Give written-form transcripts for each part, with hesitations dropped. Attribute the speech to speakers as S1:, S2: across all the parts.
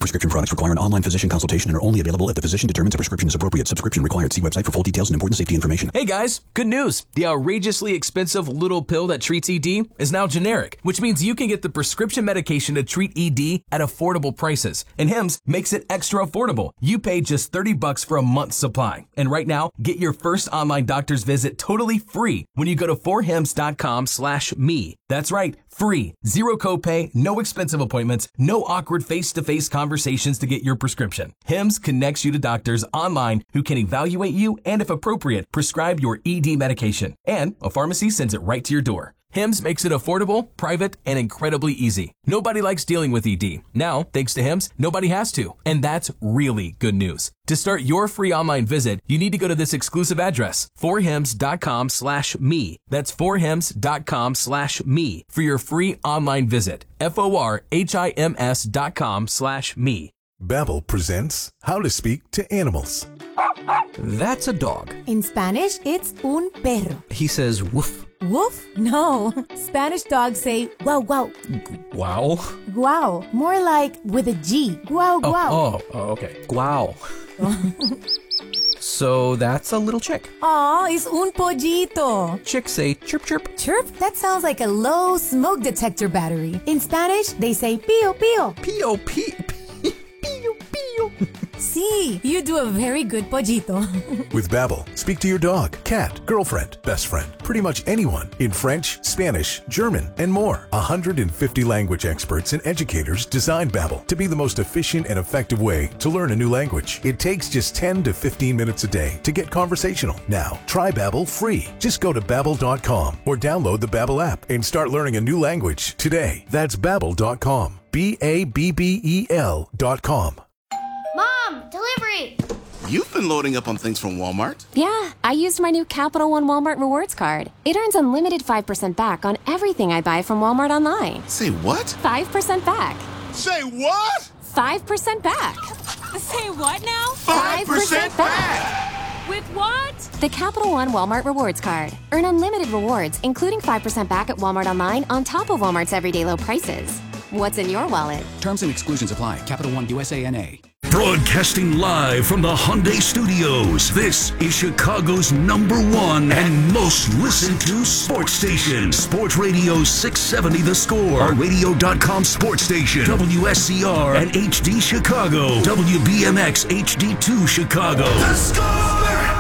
S1: prescription products require an online physician consultation and are only available if the physician determines a prescription is appropriate. Subscription required. See website for full details and important safety information.
S2: Hey guys, good news. The outrageously expensive little pill that treats ED is now generic, which means you can get the prescription medication to treat ED at affordable prices. And Hims makes it extra affordable. You pay just $30 for a month's supply. And right now, get your first online doctor's visit totally free when you go to forhims.com/me. That's right, free. Zero copay, no expensive appointments, no awkward face-to-face conversations to get your prescription. Hims connects you to doctors online who can evaluate you and, if appropriate, prescribe your ED medication. And a pharmacy sends it right to your door. Hims makes it affordable, private, and incredibly easy. Nobody likes dealing with ED. Now, thanks to Hims, nobody has to. And that's really good news. To start your free online visit, you need to go to this exclusive address, forhims.com/me. That's forhims.com/me for your free online visit. forhims.com/me.
S3: Babbel presents How to Speak to Animals.
S4: That's a dog.
S5: In Spanish, it's un perro.
S4: He says woof.
S5: Woof? No. Spanish dogs say wow, wow.
S4: Wow.
S5: Guau. More like with a G. Guau, guau.
S4: Oh, okay. Guau. So that's a little chick.
S5: Aw, it's un pollito.
S4: Chicks say chirp, chirp.
S5: Chirp? That sounds like a low smoke detector battery. In Spanish, they say pío, pío.
S4: Pio, pio, pio, pio.
S5: Sí, you do a very good pollito.
S3: With Babbel, speak to your dog, cat, girlfriend, best friend, pretty much anyone in French, Spanish, German, and more. 150 language experts and educators designed Babbel to be the most efficient and effective way to learn a new language. It takes just 10 to 15 minutes a day to get conversational. Now, try Babbel free. Just go to Babbel.com or download the Babbel app and start learning a new language today. That's Babbel.com. Babbel.com.
S6: Mom, delivery!
S7: You've been loading up on things from Walmart.
S8: Yeah, I used my new Capital One Walmart Rewards card. It earns unlimited 5% back on everything I buy from Walmart online.
S7: Say what?
S8: 5% back.
S7: Say what?
S8: 5% back.
S6: Say what now?
S7: 5% back!
S6: With what?
S8: The Capital One Walmart Rewards card. Earn unlimited rewards, including 5% back at Walmart online on top of Walmart's everyday low prices. What's in your wallet?
S9: Terms and exclusions apply. Capital One USA NA.
S10: Broadcasting live from the Hyundai Studios, this is Chicago's #1 and most listened to sports station. Sports Radio 670 The Score, a radio.com sports station. WSCR and HD Chicago. WBMX HD2 Chicago. The Score!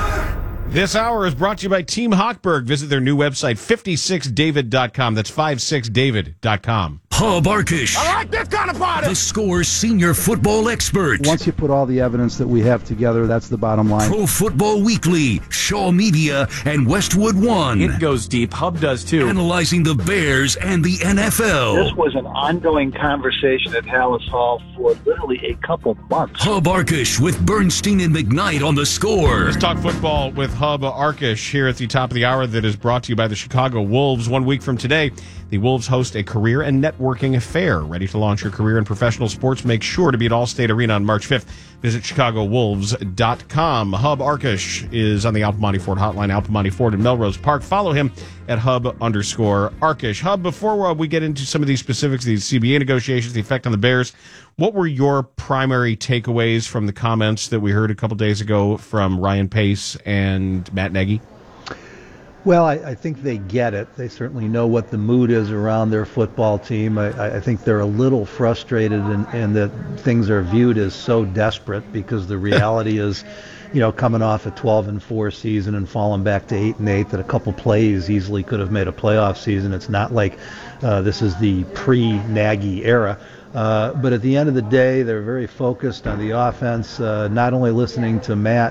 S11: This hour is brought to you by Team Hochberg. Visit their new website, 56david.com. That's 56david.com.
S10: Hub Arkish.
S7: I like this kind of party!
S10: The Score's senior football expert.
S12: Once you put all the evidence that we have together, that's the bottom line.
S10: Pro Football Weekly, Shaw Media, and Westwood One.
S13: It goes deep. Hub does too.
S10: Analyzing the Bears and the NFL.
S14: This was an ongoing conversation at Hallis Hall for literally a couple months.
S10: Hub Arkish with Bernstein and McKnight on The Score.
S11: Let's talk football with Hub Arkish here at the top of the hour that is brought to you by the Chicago Wolves. 1 week from today, the Wolves host a career and networking fair. Ready to launch your career in professional sports? Make sure to be at Allstate Arena on March 5th. Visit ChicagoWolves.com. Hub Arkish is on the Alpamani Ford hotline, Alpamani Ford in Melrose Park. Follow him at Hub_Arkish. Hub, before we get into some of these specifics, these CBA negotiations, the effect on the Bears, what were your primary takeaways from the comments that we heard a couple days ago from Ryan Pace and Matt Nagy?
S12: Well, I think they get it. They certainly know what the mood is around their football team. I think they're a little frustrated and that things are viewed as so desperate because the reality is, coming off a 12-4 season and falling back to 8-8, that a couple plays easily could have made a playoff season. It's not like this is the pre-Nagy era. But at the end of the day, they're very focused on the offense, not only listening to Matt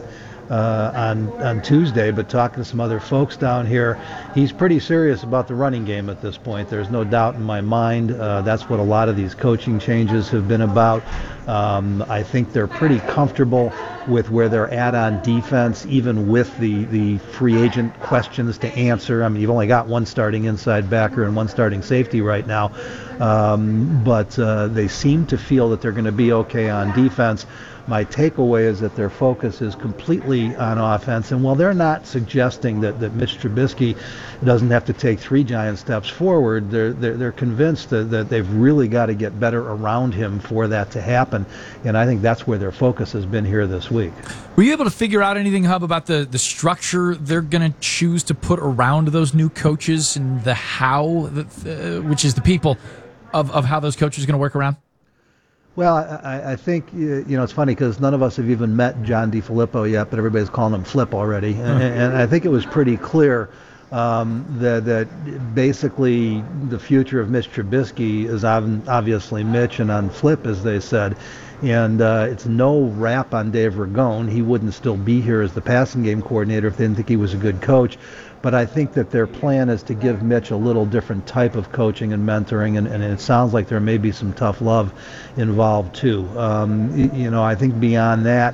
S12: on Tuesday, but talking to some other folks down here. He's pretty serious about the running game at this point. There's no doubt in my mind. That's what a lot of these coaching changes have been about. I think they're pretty comfortable with where they're at on defense, even with the free agent questions to answer. I mean, you've only got one starting inside backer and one starting safety right now. But they seem to feel that they're going to be okay on defense. My takeaway is that their focus is completely on offense. And while they're not suggesting that Mitch Trubisky doesn't have to take 3 giant steps forward, they're convinced that they've really got to get better around him for that to happen. And I think that's where their focus has been here this week.
S13: Were you able to figure out anything, Hub, about the structure they're going to choose to put around those new coaches and the how, which is the people of how those coaches are going to work around?
S12: Well, I think, it's funny because none of us have even met John DeFilippo yet, but everybody's calling him Flip already. And I think it was pretty clear that basically the future of Mitch Trubisky is obviously Mitch and on Flip, as they said. And it's no rap on Dave Ragone. He wouldn't still be here as the passing game coordinator if they didn't think he was a good coach. But I think that their plan is to give Mitch a little different type of coaching and mentoring, and it sounds like there may be some tough love involved too. I think beyond that,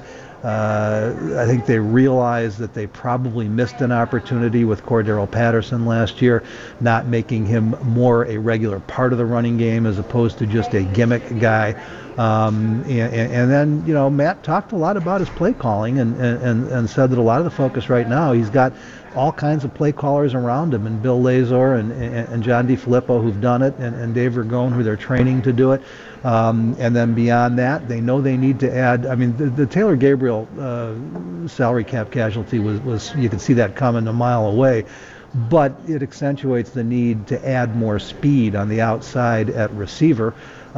S12: I think they realize that they probably missed an opportunity with Cordero Patterson last year, not making him more a regular part of the running game as opposed to just a gimmick guy. And then, Matt talked a lot about his play calling and said that a lot of the focus right now, he's got all kinds of play callers around him, and Bill Lazor and John DeFilippo who've done it, and Dave Ragone who they're training to do it. And then beyond that, they know they need to add. I mean, the Taylor Gabriel salary cap casualty was you could see that coming a mile away. But it accentuates the need to add more speed on the outside at receiver.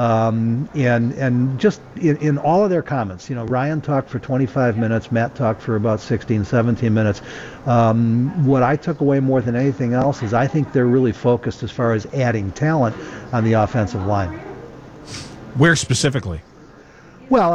S12: And just in all of their comments, Ryan talked for 25 minutes, Matt talked for about 16, 17 minutes. What I took away more than anything else is I think they're really focused as far as adding talent on the offensive line.
S13: Where specifically?
S12: Well,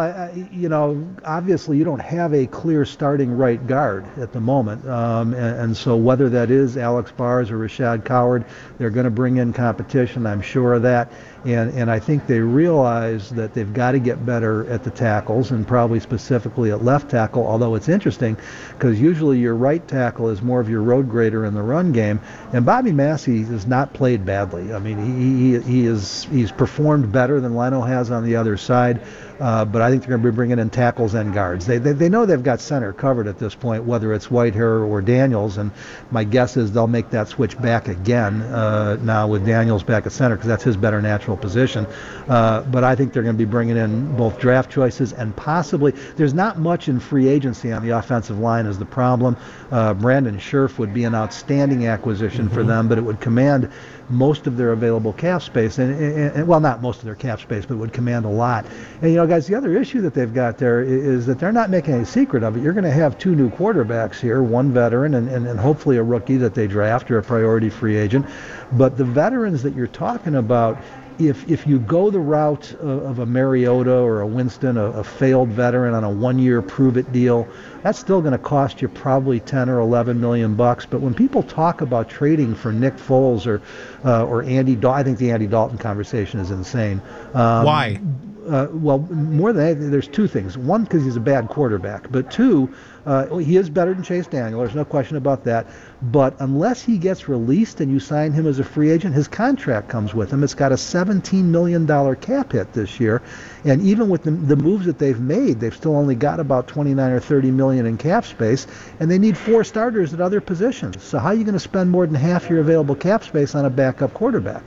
S12: obviously you don't have a clear starting right guard at the moment, and so whether that is Alex Bars or Rashad Coward, they're going to bring in competition, I'm sure of that, and I think they realize that they've got to get better at the tackles, and probably specifically at left tackle, although it's interesting because usually your right tackle is more of your road grader in the run game, and Bobby Massey has not played badly. I mean, he's performed better than Leno has on the other side. But I think they're going to be bringing in tackles and guards. They know they've got center covered at this point, whether it's Whitehair or Daniels, and my guess is they'll make that switch back again now with Daniels back at center because that's his better natural position. But I think they're going to be bringing in both draft choices and possibly, there's not much in free agency on the offensive line is the problem. Brandon Scherf would be an outstanding acquisition for them, but it would command most of their available cap space, and well, not most of their cap space, but would command a lot. And guys, the other issue that they've got there is that they're not making any secret of it. You're going to have 2 new quarterbacks here, one veteran and hopefully a rookie that they draft or a priority free agent. But the veterans that you're talking about, if you go the route of a Mariota or a Winston, a failed veteran on a 1-year prove-it deal, that's still going to cost you probably 10 or 11 million bucks. But when people talk about trading for Nick Foles or Andy Dalton, I think the Andy Dalton conversation is insane.
S13: Why?
S12: Well, more than anything, there's 2 things. One, because he's a bad quarterback, but 2, he is better than Chase Daniel. There's no question about that. But unless he gets released and you sign him as a free agent, his contract comes with him. It's got a $17 million cap hit this year. And even with the moves that they've made, they've still only got about 29 or 30 million in cap space, and they need 4 starters at other positions. So how are you going to spend more than half your available cap space on a backup quarterback?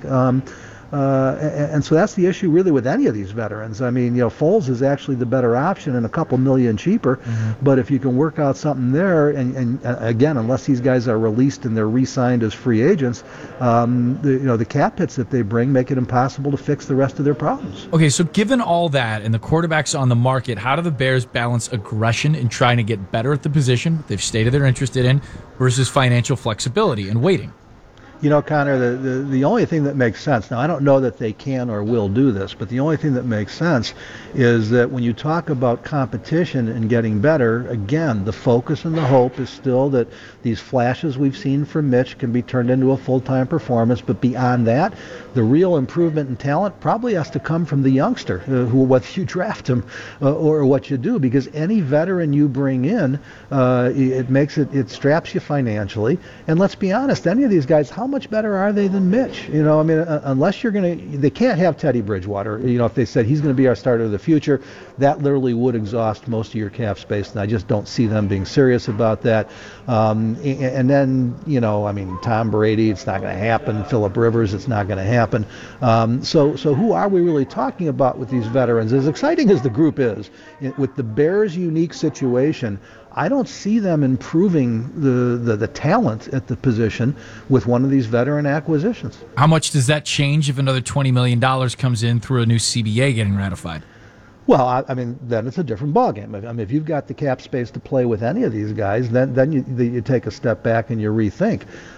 S12: And so that's the issue really with any of these veterans. I mean, Foles is actually the better option and a couple million cheaper. But if you can work out something there, and again, unless these guys are released and they're re-signed as free agents, the cap hits that they bring make it impossible to fix the rest of their problems.
S13: Okay, so given all that and the quarterbacks on the market, how do the Bears balance aggression in trying to get better at the position they've stated they're interested in versus financial flexibility and waiting?
S12: Connor, the only thing that makes sense, now I don't know that they can or will do this, but the only thing that makes sense is that when you talk about competition and getting better, again, the focus and the hope is still that these flashes we've seen from Mitch can be turned into a full-time performance, but beyond that, the real improvement in talent probably has to come from the youngster, whether you draft him or what you do, because any veteran you bring in, it straps you financially, and let's be honest, any of these guys, how much better are they than Mitch? You know, I mean, unless they can't have Teddy Bridgewater. You know, if they said he's going to be our starter of the future, that literally would exhaust most of your cap space, and I just don't see them being serious about that. And then, you know, I mean, Tom Brady, it's not going to happen. Phillip Rivers, it's not going to happen. So who are we really talking about with these veterans? As exciting as the group is, with the Bears' unique situation, I don't see them improving the talent at the position with one of these veteran acquisitions.
S13: How much does that change if another $20 million comes in through a new CBA getting ratified?
S12: Well, I mean, then it's a different ballgame. I mean, if you've got the cap space to play with any of these guys, then you take a step back and you rethink.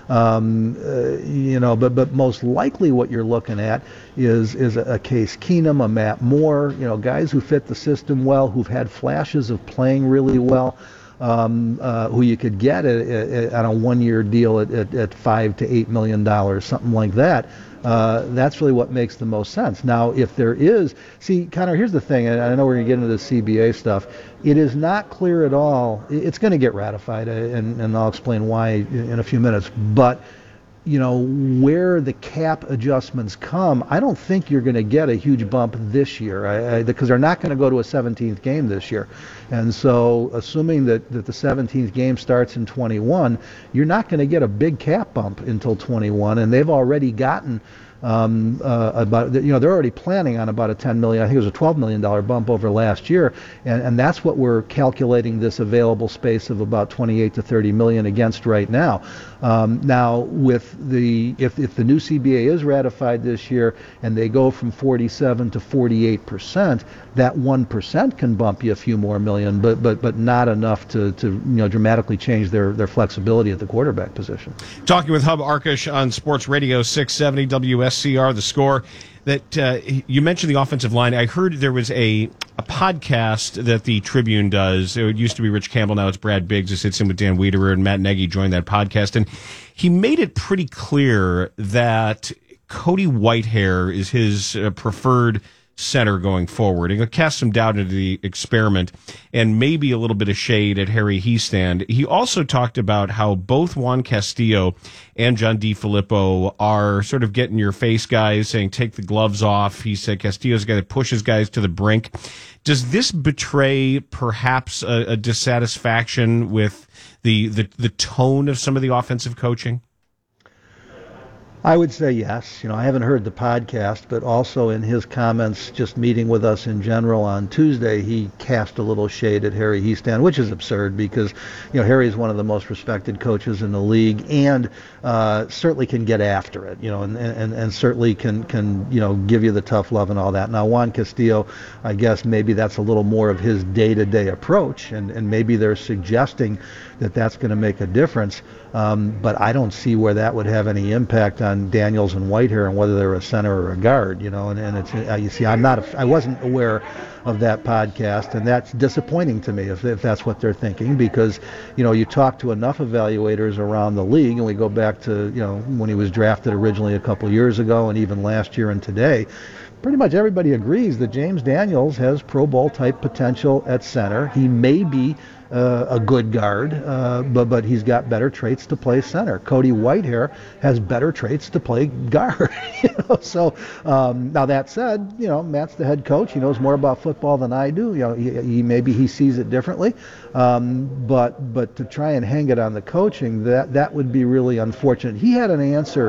S12: You know, but most likely what you're looking at is a Case Keenum, a Matt Moore, you know, guys who fit the system well, who've had flashes of playing really well. Who you could get on a one-year deal at $5 to $8 million, something like that. That's really what makes the most sense. Now, if there is, see, Connor, here's the thing, and I know we're going to get into the CBA stuff. It is not clear at all. It's going to get ratified, and I'll explain why in a few minutes. But you know, where the cap adjustments come, I don't think you're going to get a huge bump this year because they're not going to go to a 17th game this year. And so assuming that the 17th game starts in 21, you're not going to get a big cap bump until 21, and they've already gotten about, you know, they're already planning on about a $10 million, I think it was a $12 million bump over last year, and that's what we're calculating this available space of about 28 to 30 million against right now. Now, with if the new CBA is ratified this year and they go from 47 to 48%, that 1% can bump you a few more million, but not enough to you know, dramatically change their flexibility at the quarterback position.
S11: Talking with Hub Arkush on Sports Radio 670 WSCR, The Score. That you mentioned the offensive line. I heard there was a podcast that the Tribune does. It used to be Rich Campbell, now it's Brad Biggs, who sits in with Dan Wiederer, and Matt Nagy joined that podcast. And he made it pretty clear that Cody Whitehair is his preferred center going forward. It cast some doubt into the experiment and maybe a little bit of shade at Harry Hiestand. He also talked about how both Juan Castillo and John DeFilippo are sort of getting your face guys, saying take the gloves off. He said Castillo's a guy that pushes guys to the brink. Does this betray perhaps a dissatisfaction with the tone of some of the offensive coaching?
S12: I would say yes. You know, I haven't heard the podcast, but also in his comments just meeting with us in general on Tuesday, he cast a little shade at Harry Hiestand, which is absurd because, you know, Harry is one of the most respected coaches in the league and certainly can get after it, you know, and certainly can, you know, give you the tough love and all that. Now, Juan Castillo, I guess maybe that's a little more of his day-to-day approach, and maybe they're suggesting that that's going to make a difference. But I don't see where that would have any impact on Daniels and Whitehair and whether they're a center or a guard, you know. And it's you see, I wasn't aware of that podcast, and that's disappointing to me if that's what they're thinking, because, you know, you talk to enough evaluators around the league, and we go back to, you know, when he was drafted originally a couple years ago, and even last year and today. Pretty much everybody agrees that James Daniels has Pro Bowl type potential at center. He may be a good guard, but he's got better traits to play center. Cody Whitehair has better traits to play guard. You know? So now that said, you know, Matt's the head coach. He knows more about football than I do. You know, he sees it differently. But to try and hang it on the coaching, that would be really unfortunate. He had an answer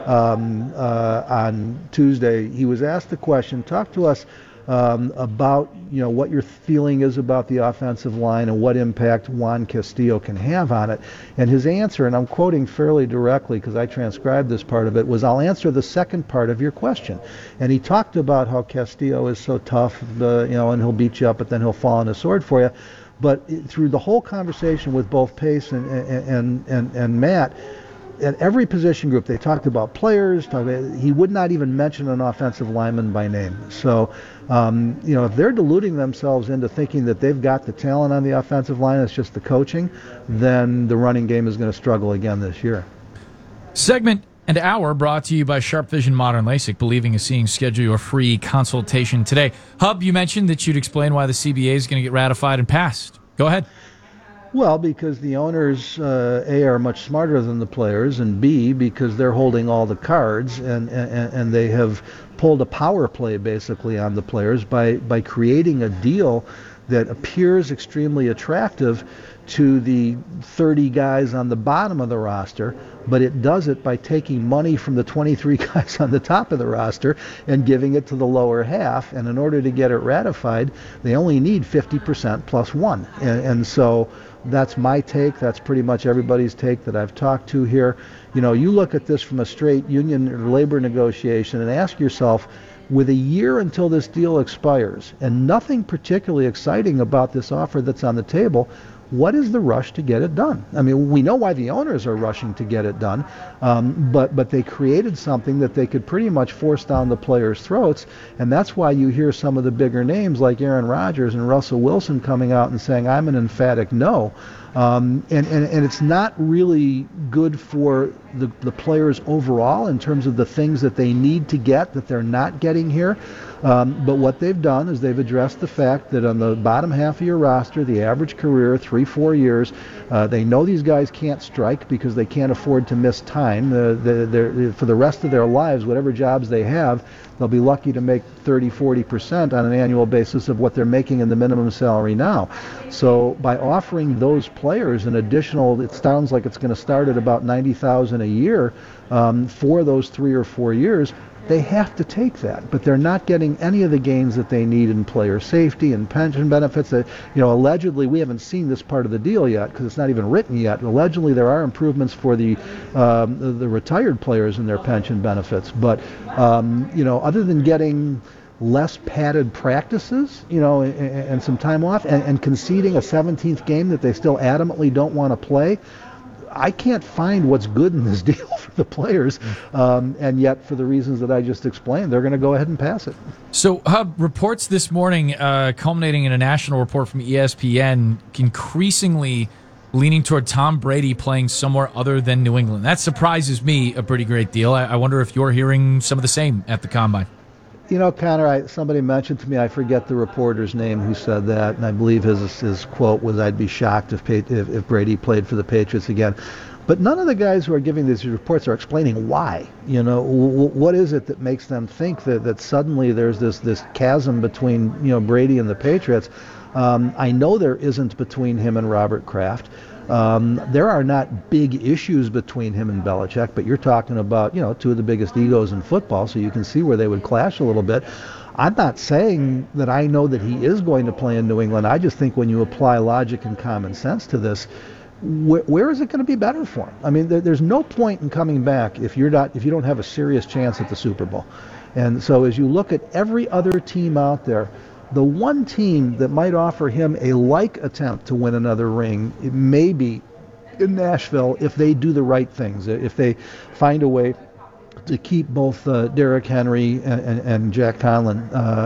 S12: on Tuesday. He was asked the question, talk to us about, you know, what your feeling is about the offensive line and what impact Juan Castillo can have on it. And his answer, and I'm quoting fairly directly because I transcribed this part of it, was, I'll answer the second part of your question. And he talked about how Castillo is so tough, you know, and he'll beat you up, but then he'll fall on his sword for you. But through the whole conversation with both Pace and Matt, at every position group, they talked about players. He would not even mention an offensive lineman by name. So, you know, if they're deluding themselves into thinking that they've got the talent on the offensive line, it's just the coaching, then the running game is going to struggle again this year.
S13: Segment and hour brought to you by Sharp Vision Modern LASIK. Believing is seeing. Schedule your free consultation today. Hub, you mentioned that you'd explain why the CBA is going to get ratified and passed. Go ahead.
S12: Well, because the owners, A, are much smarter than the players, and B, because they're holding all the cards, and they have pulled a power play basically on the players by creating a deal that appears extremely attractive to the 30 guys on the bottom of the roster, but it does it by taking money from the 23 guys on the top of the roster and giving it to the lower half. And in order to get it ratified, they only need 50% plus one. And so that's my take. That's pretty much everybody's take that I've talked to here. You know, you look at this from a straight union or labor negotiation and ask yourself, with a year until this deal expires and nothing particularly exciting about this offer that's on the table, what is the rush to get it done? I mean, we know why the owners are rushing to get it done, but they created something that they could pretty much force down the players' throats, and that's why you hear some of the bigger names like Aaron Rodgers and Russell Wilson coming out and saying, I'm an emphatic no. And it's not really good for the players overall in terms of the things that they need to get that they're not getting here. But what they've done is they've addressed the fact that on the bottom half of your roster, the average career, 3-4 years, they know these guys can't strike because they can't afford to miss time. For the rest of their lives, whatever jobs they have, they'll be lucky to make 30-40% on an annual basis of what they're making in the minimum salary now. So by offering those players an additional, it sounds like it's going to start at about $90,000 a year for those 3 or 4 years, they have to take that, but they're not getting any of the gains that they need in player safety and pension benefits. Allegedly, we haven't seen this part of the deal yet because it's not even written yet. Allegedly, there are improvements for the retired players in their pension benefits, but other than getting less padded practices, and some time off, and conceding a 17th game that they still adamantly don't want to play, I can't find what's good in this deal for the players, and yet for the reasons that I just explained, they're going to go ahead and pass it.
S13: So, Hub, reports this morning, culminating in a national report from ESPN, increasingly leaning toward Tom Brady playing somewhere other than New England. That surprises me a pretty great deal. I wonder if you're hearing some of the same at the Combine.
S12: You know, Connor, somebody mentioned to me, I forget the reporter's name who said that, and I believe his quote was, I'd be shocked if Brady played for the Patriots again. But none of the guys who are giving these reports are explaining why. What is it that makes them think that suddenly there's this chasm between, Brady and the Patriots? I know there isn't between him and Robert Kraft. There are not big issues between him and Belichick, but you're talking about, two of the biggest egos in football, so you can see where they would clash a little bit. I'm not saying that I know that he is going to play in New England. I just think when you apply logic and common sense to this, where is it going to be better for him? I mean, there's no point in coming back if you don't have a serious chance at the Super Bowl. And so as you look at every other team out there, the one team that might offer him a like attempt to win another ring, it may be in Nashville if they do the right things, if they find a way to keep both Derrick Henry and Jack Conlon,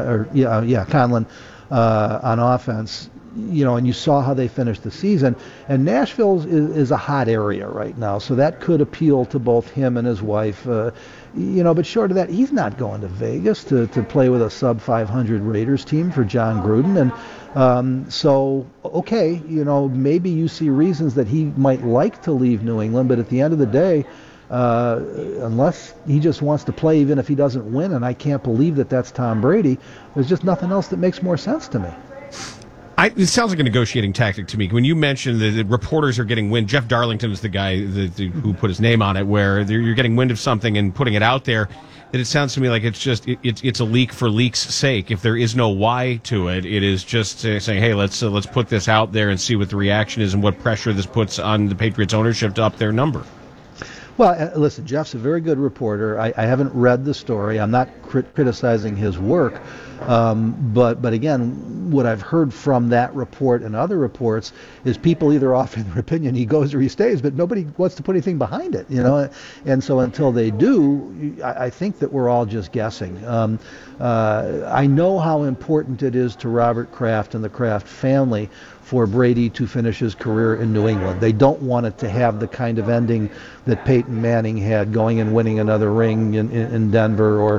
S12: Conlon on offense. And you saw how they finished the season. And Nashville is a hot area right now, so that could appeal to both him and his wife. But short of that, he's not going to Vegas to play with a sub-500 Raiders team for John Gruden. And maybe you see reasons that he might like to leave New England, but at the end of the day, unless he just wants to play even if he doesn't win, and I can't believe that that's Tom Brady, there's just nothing else that makes more sense to me.
S11: It sounds like a negotiating tactic to me. When you mentioned that the reporters are getting wind, Jeff Darlington is the guy who put his name on it, where you're getting wind of something and putting it out there, that it sounds to me like it's a leak for leak's sake. If there is no why to it, it is just saying, hey, let's put this out there and see what the reaction is and what pressure this puts on the Patriots ownership to up their number.
S12: Well, listen, Jeff's a very good reporter. I haven't read the story. I'm not criticizing his work. But again, what I've heard from that report and other reports is people either offering their opinion he goes or he stays, but nobody wants to put anything behind it, And so until they do, I think that we're all just guessing. I know how important it is to Robert Kraft and the Kraft family for Brady to finish his career in New England. They don't want it to have the kind of ending that Peyton Manning had, going and winning another ring in Denver, or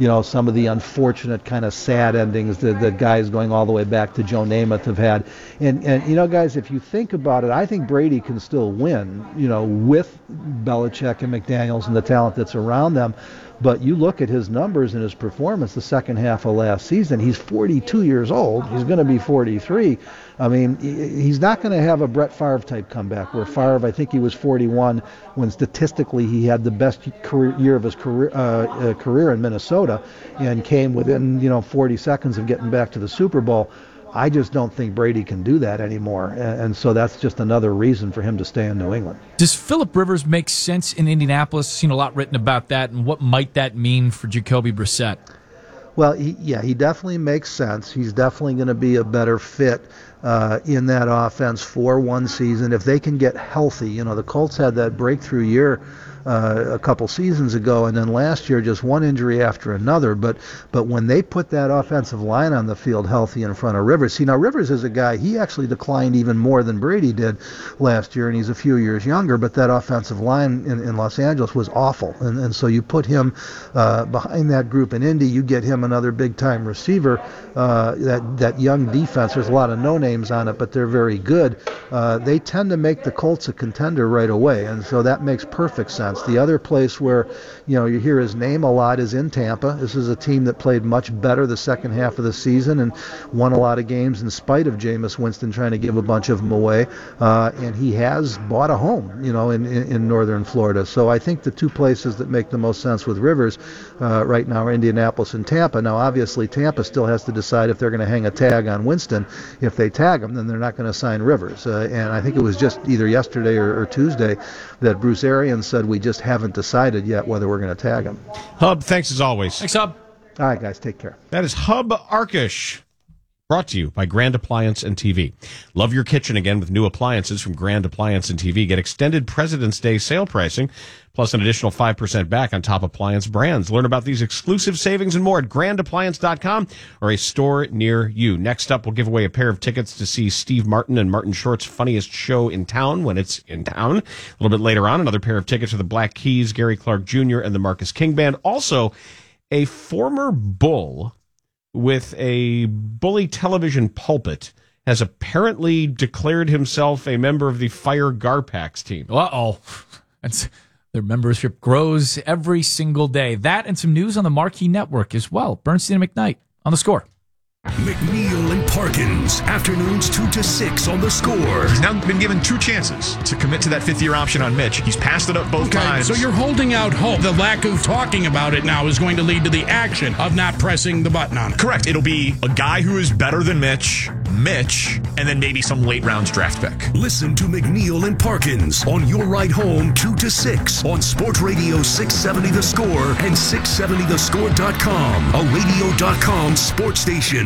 S12: some of the unfortunate kind of sad endings that guys going all the way back to Joe Namath have had. And guys, if you think about it, I think Brady can still win, with Belichick and McDaniels and the talent that's around them. But you look at his numbers and his performance the second half of last season, he's 42 years old. He's going to be 43. I mean, he's not going to have a Brett Favre type comeback where Favre, I think he was 41 when statistically he had the best year of his career in Minnesota and came within 40 seconds of getting back to the Super Bowl. I just don't think Brady can do that anymore, and so that's just another reason for him to stay in New England.
S13: Does Phillip Rivers make sense in Indianapolis? Seen a lot written about that, and what might that mean for Jacoby Brissett?
S12: Well, he definitely makes sense. He's definitely going to be a better fit in that offense for one season if they can get healthy. The Colts had that breakthrough year a couple seasons ago, and then last year just one injury after another. But when they put that offensive line on the field healthy in front of Rivers, now Rivers is a guy, he actually declined even more than Brady did last year, and he's a few years younger, but that offensive line in Los Angeles was awful. And so you put him behind that group in Indy, you get him another big-time receiver. That young defense, there's a lot of no-names on it, but they're very good. They tend to make the Colts a contender right away, and so that makes perfect sense. The other place where you hear his name a lot is in Tampa. This is a team that played much better the second half of the season and won a lot of games in spite of Jameis Winston trying to give a bunch of them away. And he has bought a home, in northern Florida. So I think the two places that make the most sense with Rivers right now are Indianapolis and Tampa. Now, obviously, Tampa still has to decide if they're going to hang a tag on Winston. If they tag him, then they're not going to sign Rivers. And I think it was just either yesterday or Tuesday that Bruce Arians said we just haven't decided yet whether we're going to tag him.
S11: Hub, thanks as always.
S13: Thanks, Hub.
S12: All right, guys, take care.
S11: That is Hub Arkush, brought to you by Grand Appliance and TV. Love your kitchen again with new appliances from Grand Appliance and TV. Get extended President's Day sale pricing, plus an additional 5% back on top appliance brands. Learn about these exclusive savings and more at grandappliance.com or a store near you. Next up, we'll give away a pair of tickets to see Steve Martin and Martin Short's funniest show in town when it's in town. A little bit later on, another pair of tickets for the Black Keys, Gary Clark Jr., and the Marcus King Band. Also, a former Bull with a bully television pulpit has apparently declared himself a member of the Fire Garpax team.
S13: Uh-oh. Their membership grows every single day. That and some news on the Marquee Network as well. Bernstein and McKnight on The Score.
S10: McNeil and Parkins, afternoons 2 to 6 on The Score.
S15: He's now been given two chances to commit to that fifth-year option on Mitch. He's passed it up both times.
S16: So you're holding out hope. The lack of talking about it now is going to lead to the action of not pressing the button on it.
S15: Correct. It'll be a guy who is better than Mitch, and then maybe some late rounds draft pick.
S10: Listen to McNeil and Parkins on your ride home 2 to 6 on Sports Radio 670 The Score and 670thescore.com, a radio.com sports station.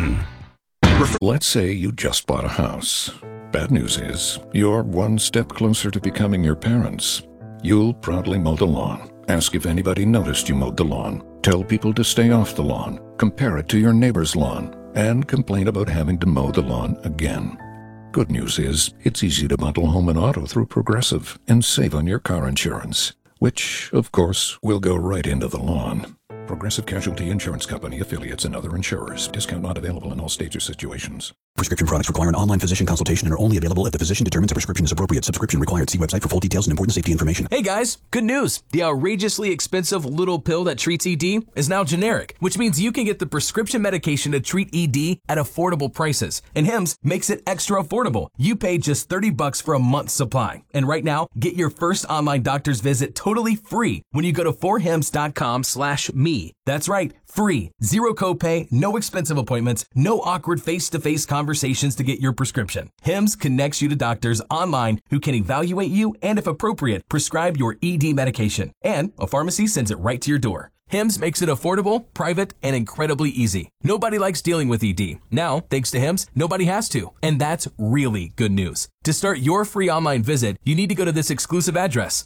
S17: Let's say you just bought a house. Bad news is, you're one step closer to becoming your parents. You'll proudly mow the lawn. Ask if anybody noticed you mowed the lawn. Tell people to stay off the lawn. Compare it to your neighbor's lawn. And complain about having to mow the lawn again. Good news is, it's easy to bundle home and auto through Progressive and save on your car insurance, which, of course, will go right into the lawn. Progressive Casualty Insurance Company, affiliates, and other insurers. Discount not available in all states or situations.
S1: Prescription products require an online physician consultation and are only available if the physician determines a prescription is appropriate. Subscription required. See website for full details and important safety information.
S2: Hey guys, good news. The outrageously expensive little pill that treats ED is now generic, which means you can get the prescription medication to treat ED at affordable prices. And Hims makes it extra affordable. You pay just $30 for a month's supply. And right now, get your first online doctor's visit totally free when you go to forhims.com/me. That's right, free. Zero copay, no expensive appointments, no awkward face-to-face conversations to get your prescription. Hims connects you to doctors online who can evaluate you and, if appropriate, prescribe your ED medication. And a pharmacy sends it right to your door. Hims makes it affordable, private, and incredibly easy. Nobody likes dealing with ED. Now, thanks to Hims, nobody has to. And that's really good news. To start your free online visit, you need to go to this exclusive address,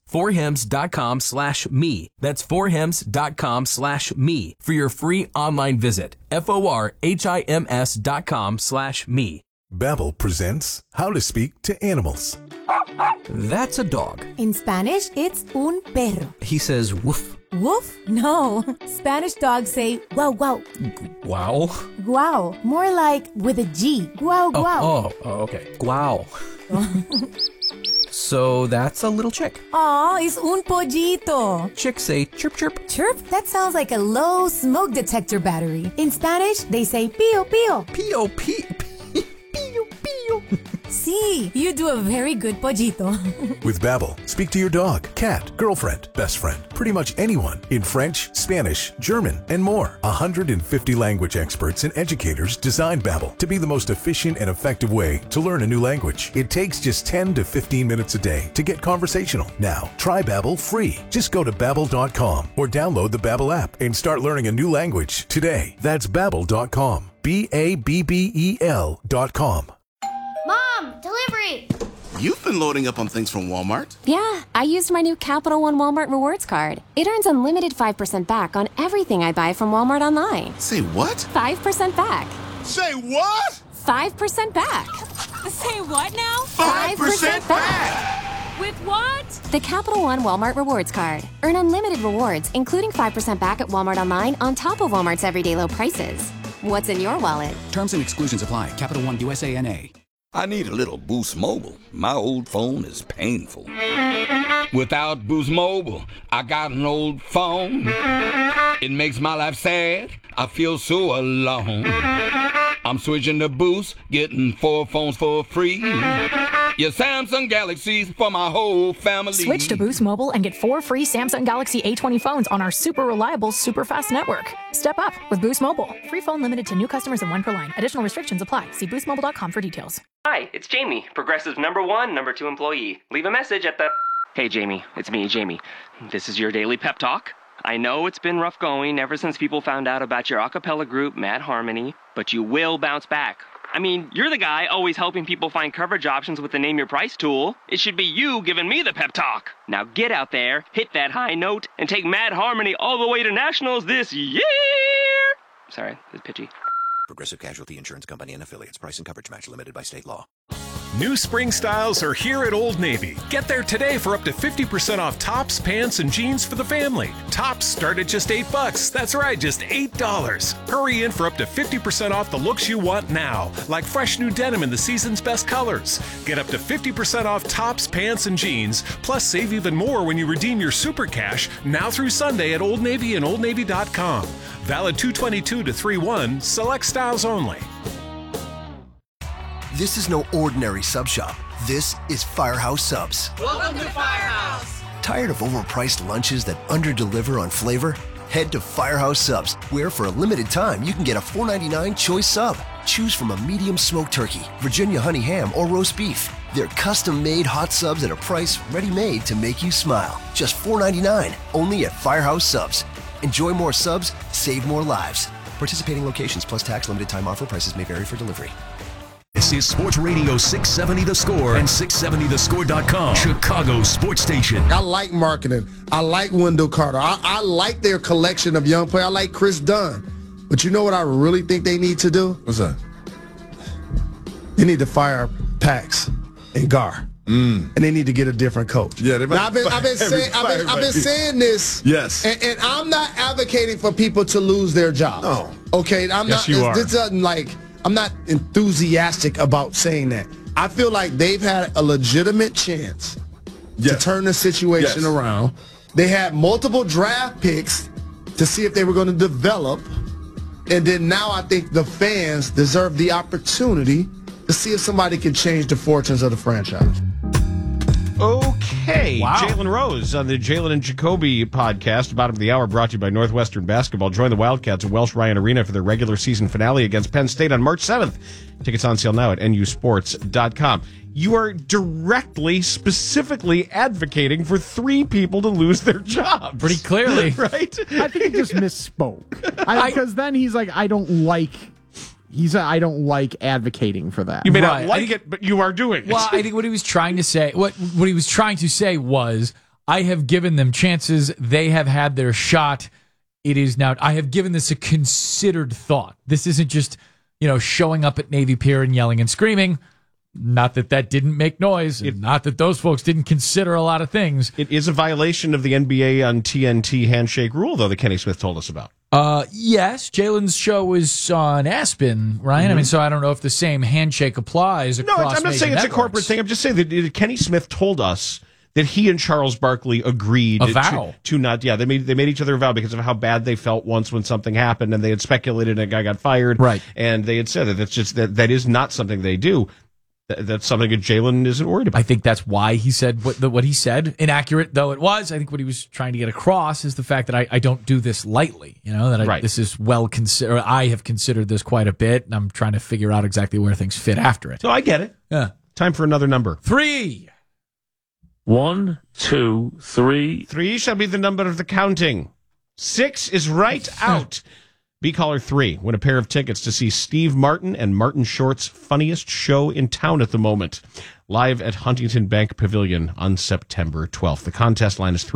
S2: forhims.com/me. That's forhims.com/me for your free online visit. forhims.com/me.
S3: Babbel presents How to Speak to Animals.
S4: That's a dog.
S5: In Spanish, it's un perro.
S4: He says woof.
S5: Woof? No. Spanish dogs say wow, wow.
S4: Wow.
S5: Guau. More like with a G. Guau, guau.
S4: Oh, okay. Guau. So that's a little chick.
S5: Aw, it's un pollito.
S4: Chicks say chirp, chirp.
S5: Chirp? That sounds like a low smoke detector battery. In Spanish, they say pío, pío.
S4: Pío, pío, pío, pío.
S5: Sí, you do a very good pollito.
S3: With Babbel, speak to your dog, cat, girlfriend, best friend, pretty much anyone in French, Spanish, German, and more. 150 language experts and educators designed Babbel to be the most efficient and effective way to learn a new language. It takes just 10 to 15 minutes a day to get conversational. Now, try Babbel free. Just go to Babbel.com or download the Babbel app and start learning a new language today. That's Babbel.com. Babbel.com.
S6: Mom, delivery!
S7: You've been loading up on things from Walmart.
S8: Yeah, I used my new Capital One Walmart Rewards card. It earns unlimited 5% back on everything I buy from Walmart online.
S7: Say what?
S8: 5% back.
S7: Say what?
S8: 5% back.
S6: Say what now?
S7: 5% back!
S6: With what?
S8: The Capital One Walmart Rewards card. Earn unlimited rewards, including 5% back at Walmart online on top of Walmart's everyday low prices. What's in your wallet?
S9: Terms and exclusions apply. Capital One USA NA.
S18: I need a little Boost Mobile. My old phone is painful. Without Boost Mobile, I got an old phone. It makes my life sad. I feel so alone. I'm switching to Boost, getting 4 phones for free. Your Samsung Galaxies for my whole family.
S19: Switch to Boost Mobile and get 4 free Samsung Galaxy A20 phones on our super reliable, super fast network. Step up with Boost Mobile. Free phone limited to new customers and 1 per line. Additional restrictions apply. See boostmobile.com for details.
S20: Hi, it's Jamie, Progressive's #1, #2 employee. Leave a message at the... Hey, Jamie, it's me, Jamie. This is your daily pep talk. I know it's been rough going ever since people found out about your a cappella group, Mad Harmony, but you will bounce back. I mean, you're the guy always helping people find coverage options with the Name Your Price tool. It should be you giving me the pep talk. Now get out there, hit that high note, and take Mad Harmony all the way to nationals this year! Sorry, it's pitchy.
S1: Progressive Casualty Insurance Company and Affiliates. Price and coverage match limited by state law.
S21: New spring styles are here at Old Navy. Get there today for up to 50% off tops, pants, and jeans for the family. Tops start at just $8. That's right, just $8. Hurry in for up to 50% off the looks you want now, like fresh new denim in the season's best colors. Get up to 50% off tops, pants, and jeans, plus save even more when you redeem your Super Cash now through Sunday at Old Navy and OldNavy.com. Valid 2/22 to 3/1, select styles only.
S22: This is no ordinary sub shop. This is Firehouse Subs.
S23: Welcome to Firehouse.
S22: Tired of overpriced lunches that underdeliver on flavor? Head to Firehouse Subs, where for a limited time you can get a $4.99 choice sub. Choose from a medium smoked turkey, Virginia honey ham, or roast beef. They're custom-made hot subs at a price ready-made to make you smile. Just $4.99, only at Firehouse Subs. Enjoy more subs, save more lives. Participating locations plus tax, limited time offer. Prices may vary for delivery.
S10: This is Sports Radio 670 The Score and 670thescore.com, Chicago sports station.
S24: I like marketing. I like Wendell Carter. I like their collection of young players. I like Chris Dunn. But you know what I really think they need to do?
S25: What's that?
S24: They need to fire Pax and Gar. And they need to get a different coach.
S25: Yeah,
S24: now, I've been saying this.
S25: Yes.
S24: And I'm not advocating for people to lose their jobs.
S25: No.
S24: Okay,
S25: Yes, you are.
S24: This doesn't I'm not enthusiastic about saying that. I feel like they've had a legitimate chance to turn the situation around. They had multiple draft picks to see if they were going to develop. And then now I think the fans deserve the opportunity to see if somebody can change the fortunes of the franchise.
S11: Okay.
S24: Wow.
S11: Jalen Rose on the Jalen and Jacoby podcast, bottom of the hour, brought to you by Northwestern Basketball. Join the Wildcats at Welsh Ryan Arena for their regular season finale against Penn State on March 7th. Tickets on sale now at nusports.com. You are directly, specifically advocating for 3 people to lose their jobs.
S13: Pretty clearly.
S11: Right?
S26: I think he just misspoke. Because then he's like, I don't like advocating for that.
S11: You may not like it, but you are doing it.
S13: Well, I think what he was trying to say, what he was trying to say was, I have given them chances. They have had their shot. It is now, I have given this a considered thought. This isn't just, showing up at Navy Pier and yelling and screaming. Not that didn't make noise, not that those folks didn't consider a lot of things.
S11: It is a violation of the NBA on TNT handshake rule, though, that Kenny Smith told us about.
S13: Yes, Jalen's show is on Aspen, Ryan.
S11: Mm-hmm.
S13: I mean, so I don't know if the same handshake applies across
S11: No, I'm not saying it's
S13: networks.
S11: a corporate thing. I'm just saying that Kenny Smith told us that he and Charles Barkley agreed
S13: A vow.
S11: to not. Yeah, they made each other a vow because of how bad they felt once when something happened, and they had speculated a guy got fired.
S13: Right,
S11: and they had said that's just that is not something they do. That's something that Jalen isn't worried about.
S13: I think that's why he said what he said. Inaccurate though it was, I think what he was trying to get across is the fact that I don't do this lightly. You know, that this is well considered. I have considered this quite a bit, and I'm trying to figure out exactly where things fit after it.
S11: So I get it.
S13: Yeah.
S11: Time for another number.
S13: 3.
S10: 1, 2, 3.
S11: 3 shall be the number of the counting. 6 is right out. Be caller 3. Win a pair of tickets to see Steve Martin and Martin Short's funniest show in town at the moment. Live at Huntington Bank Pavilion on September 12th. The contest line is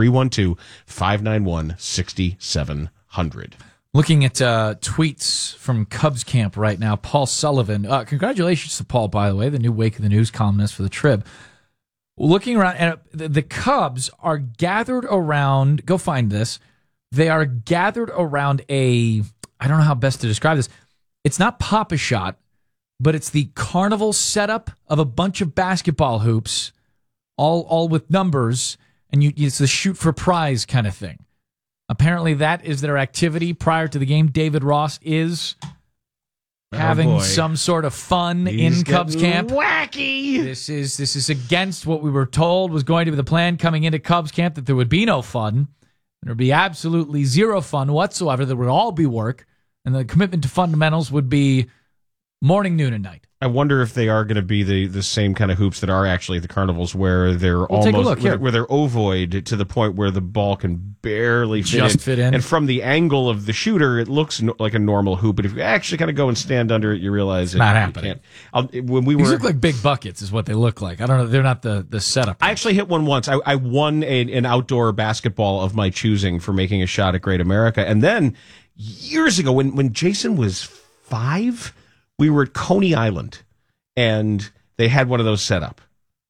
S11: 312-591-6700.
S13: Looking at tweets from Cubs camp right now, Paul Sullivan. Congratulations to Paul, by the way, the new Wake of the News columnist for the Trib. Looking around, and the Cubs are gathered around, go find this, they are gathered around I don't know how best to describe this. It's not Pop-A-Shot, but it's the carnival setup of a bunch of basketball hoops, all with numbers, and it's the shoot for prize kind of thing. Apparently that is their activity prior to the game. David Ross is having some sort of fun in Cubs camp.
S11: Wacky.
S13: This is against what we were told was going to be the plan coming into Cubs camp, that there would be no fun. There would be absolutely zero fun whatsoever. There would all be work, and the commitment to fundamentals would be morning, noon, and night.
S11: I wonder if they are going to be the same kind of hoops that are actually at the carnivals, where they're
S13: Take a look here.
S11: where they're ovoid to the point where the ball can barely
S13: fit in.
S11: And from the angle of the shooter, it looks like a normal hoop. But if you actually kind of go and stand under it, you realize it's
S13: not happening.
S11: When we
S13: These
S11: were
S13: look like big buckets, is what they look like. I don't know. They're not the setup.
S11: I actually hit one once. I won an outdoor basketball of my choosing for making a shot at Great America. And then years ago, when Jason was 5, we were at Coney Island, and they had one of those set up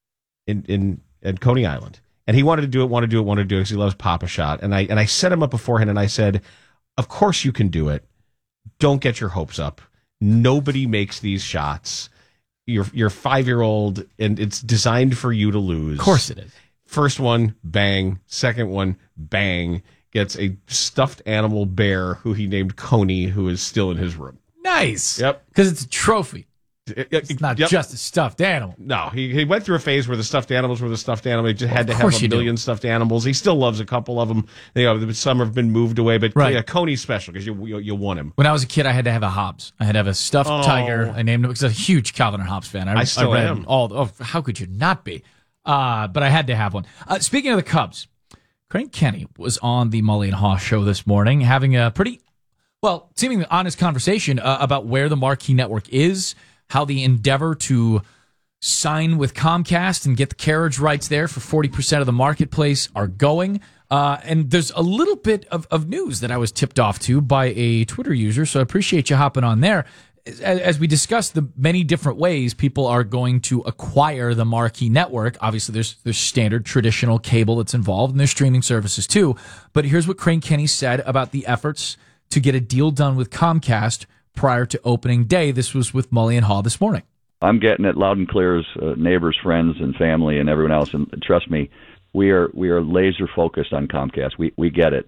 S11: at Coney Island. And he wanted to do it because he loves Pop-A-Shot. And I set him up beforehand, and I said, of course you can do it. Don't get your hopes up. Nobody makes these shots. You're 5-year-old, and it's designed for you to lose.
S13: Of course it is.
S11: First one, bang. Second one, bang. Gets a stuffed animal bear who he named Coney, who is still in his room.
S13: Nice.
S11: Yep.
S13: Because it's a trophy. It's not just a stuffed animal.
S11: No, he went through a phase where the stuffed animals were the stuffed animal. He just had to have a million stuffed animals. He still loves a couple of them. Some have been moved away, but yeah, Coney's special because you won him.
S13: When I was a kid, I had to have a Hobbs. I had to have a stuffed tiger. I named him because I was a huge Calvin and Hobbes fan.
S11: I still
S13: read
S11: am.
S13: How could you not be? But I had to have one. Speaking of the Cubs, Craig Kenny was on the Mully and Haw show this morning having a pretty, seemingly honest conversation about where the Marquee Network is, how the endeavor to sign with Comcast and get the carriage rights there for 40% of the marketplace are going. And there's a little bit of news that I was tipped off to by a Twitter user, so I appreciate you hopping on there. As we discussed the many different ways people are going to acquire the Marquee Network, obviously there's standard traditional cable that's involved, and there's streaming services too. But here's what Craig Kenny said about the efforts to get a deal done with Comcast prior to opening day. This was with Mully and Haw this morning.
S12: I'm getting it loud and clear as neighbors, friends, and family, and everyone else. And trust me, we are laser focused on Comcast. We get it,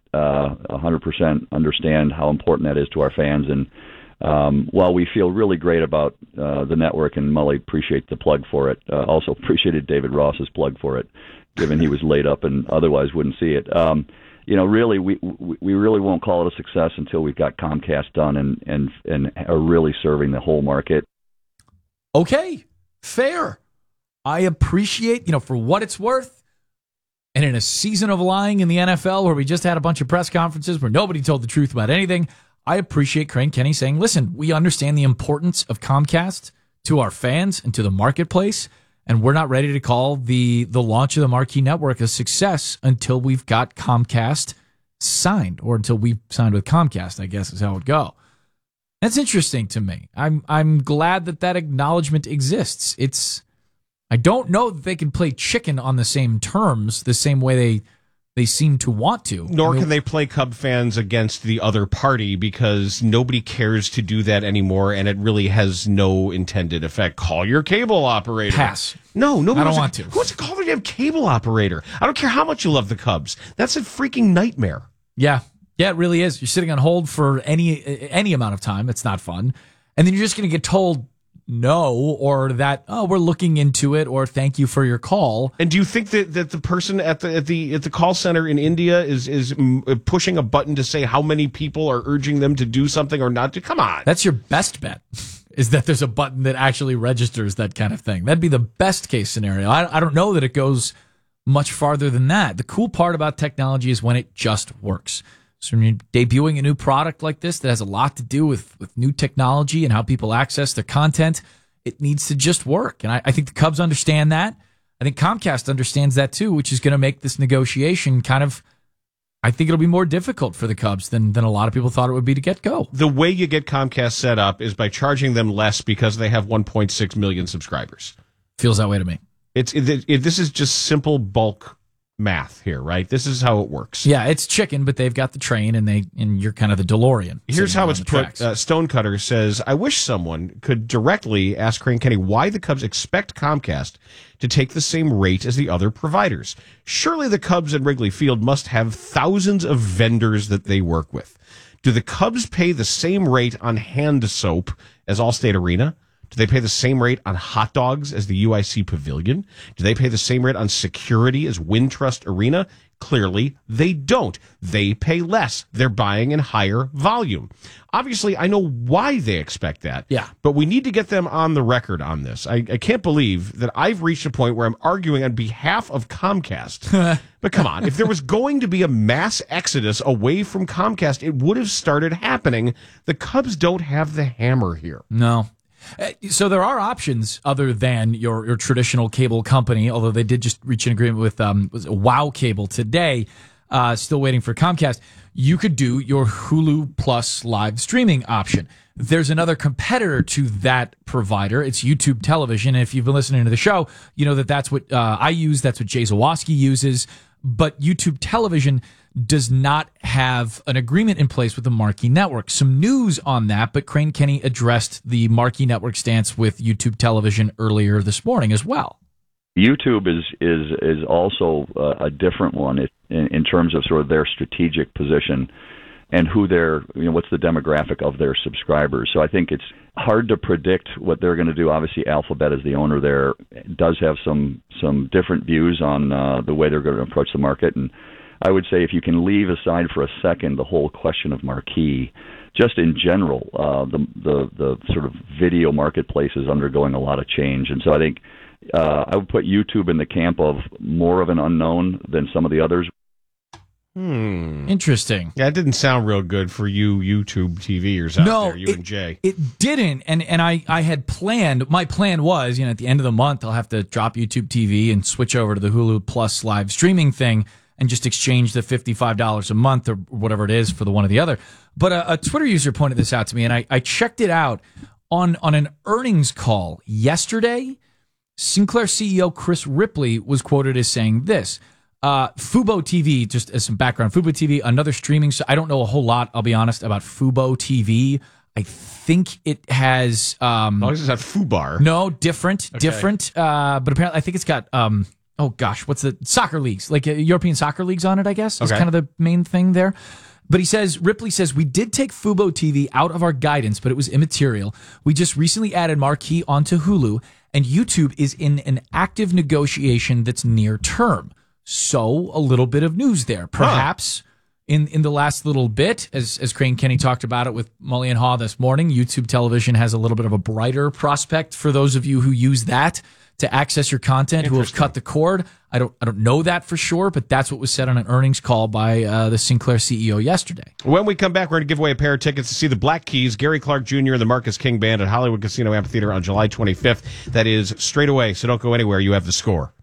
S12: 100% understand how important that is to our fans. And while we feel really great about the network, and Mully appreciate the plug for it, also appreciated David Ross's plug for it, given he was laid up and otherwise wouldn't see it. Really, we really won't call it a success until we've got Comcast done and are really serving the whole market.
S13: Okay, fair. I appreciate, for what it's worth. And in a season of lying in the NFL where we just had a bunch of press conferences where nobody told the truth about anything, I appreciate Craig Kenny saying, listen, we understand the importance of Comcast to our fans and to the marketplace, and we're not ready to call the launch of the Marquee Network a success until we've got Comcast signed, or until we've signed with Comcast, I guess is how it would go. That's interesting to me. I'm glad that acknowledgement exists. It's I don't know that they can play chicken on the same terms, the same way they seem to want to.
S11: Nor can they play Cub fans against the other party, because nobody cares to do that anymore, and it really has no intended effect. Call your cable operator.
S13: Pass.
S11: No, nobody
S13: I don't want to.
S11: Who wants to call their damn cable operator? I don't care how much you love the Cubs. That's a freaking nightmare.
S13: Yeah, it really is. You're sitting on hold for any amount of time. It's not fun. And then you're just going to get told no, or that, oh, we're looking into it, or thank you for your call.
S11: And do you think that the person at the call center in India is pushing a button to say how many people are urging them to do something or not to? Come on.
S13: That's your best bet, is that there's a button that actually registers that kind of thing. That'd be the best case scenario. I don't know that it goes much farther than that. The cool part about technology is when it just works. So when you're debuting a new product like this that has a lot to do with new technology and how people access their content, it needs to just work. And I think the Cubs understand that. I think Comcast understands that too, which is going to make this negotiation kind of, I think it'll be more difficult for the Cubs than a lot of people thought it would be to get go.
S11: The way you get Comcast set up is by charging them less because they have 1.6 million subscribers.
S13: Feels that way to me.
S11: This is just simple bulk math here, right? This is how it works.
S13: Yeah, it's chicken, but they've got the train, and you're kind of the DeLorean.
S11: Here's how it's put. Stonecutter says, I wish someone could directly ask Crane Kenny why the Cubs expect Comcast to take the same rate as the other providers. Surely the Cubs at Wrigley Field must have thousands of vendors that they work with. Do the Cubs pay the same rate on hand soap as Allstate Arena? Do they pay the same rate on hot dogs as the UIC Pavilion? Do they pay the same rate on security as Wintrust Arena? Clearly, they don't. They pay less. They're buying in higher volume. Obviously, I know why they expect that.
S13: Yeah.
S11: But we need to get them on the record on this. I can't believe that I've reached a point where I'm arguing on behalf of Comcast. But come on, if there was going to be a mass exodus away from Comcast, it would have started happening. The Cubs don't have the hammer here.
S13: No. So there are options other than your traditional cable company, although they did just reach an agreement with WOW Cable today, still waiting for Comcast. You could do your Hulu Plus live streaming option. There's another competitor to that provider. It's YouTube Television. And if you've been listening to the show, you know that's what I use. That's what Jay Zawoski uses. But YouTube Television does not have an agreement in place with the Marquee Network. Some news on that, but Crane Kenny addressed the Marquee Network stance with YouTube Television earlier this morning as well.
S12: YouTube is also a different one in terms of sort of their strategic position and who what's the demographic of their subscribers. So I think it's hard to predict what they're going to do. Obviously, Alphabet as the owner there does have some different views on the way they're going to approach the market. And I would say if you can leave aside for a second the whole question of Marquee, just in general, the sort of video marketplace is undergoing a lot of change. And so I think I would put YouTube in the camp of more of an unknown than some of the others.
S13: Interesting.
S11: Yeah, it didn't sound real good for you YouTube TVers out there, you and Jay.
S13: It didn't, and I had planned, my plan was, at the end of the month, I'll have to drop YouTube TV and switch over to the Hulu Plus live streaming thing and just exchange the $55 a month or whatever it is for the one or the other. But a Twitter user pointed this out to me, and I checked it out on an earnings call yesterday. Sinclair CEO Chris Ripley was quoted as saying this. Fubo TV, just as some background, Fubo TV, another streaming. So I don't know a whole lot, I'll be honest, about Fubo TV. I think it has.
S11: As long as it's not FUBAR.
S13: No, different. But apparently, I think it's got. What's the soccer leagues? Like European soccer leagues on it, I guess, is kind of the main thing there. But Ripley says, we did take Fubo TV out of our guidance, but it was immaterial. We just recently added Marquee onto Hulu, and YouTube is in an active negotiation that's near term. So a little bit of news there. Perhaps in the last little bit, as Crane Kenny talked about it with Mully and Haw this morning, YouTube Television has a little bit of a brighter prospect for those of you who use that to access your content, who have cut the cord. I don't know that for sure, but that's what was said on an earnings call by the Sinclair CEO yesterday.
S11: When we come back, we're going to give away a pair of tickets to see the Black Keys, Gary Clark Jr. and the Marcus King Band at Hollywood Casino Amphitheater on July 25th. That is straight away, so don't go anywhere. You have the score.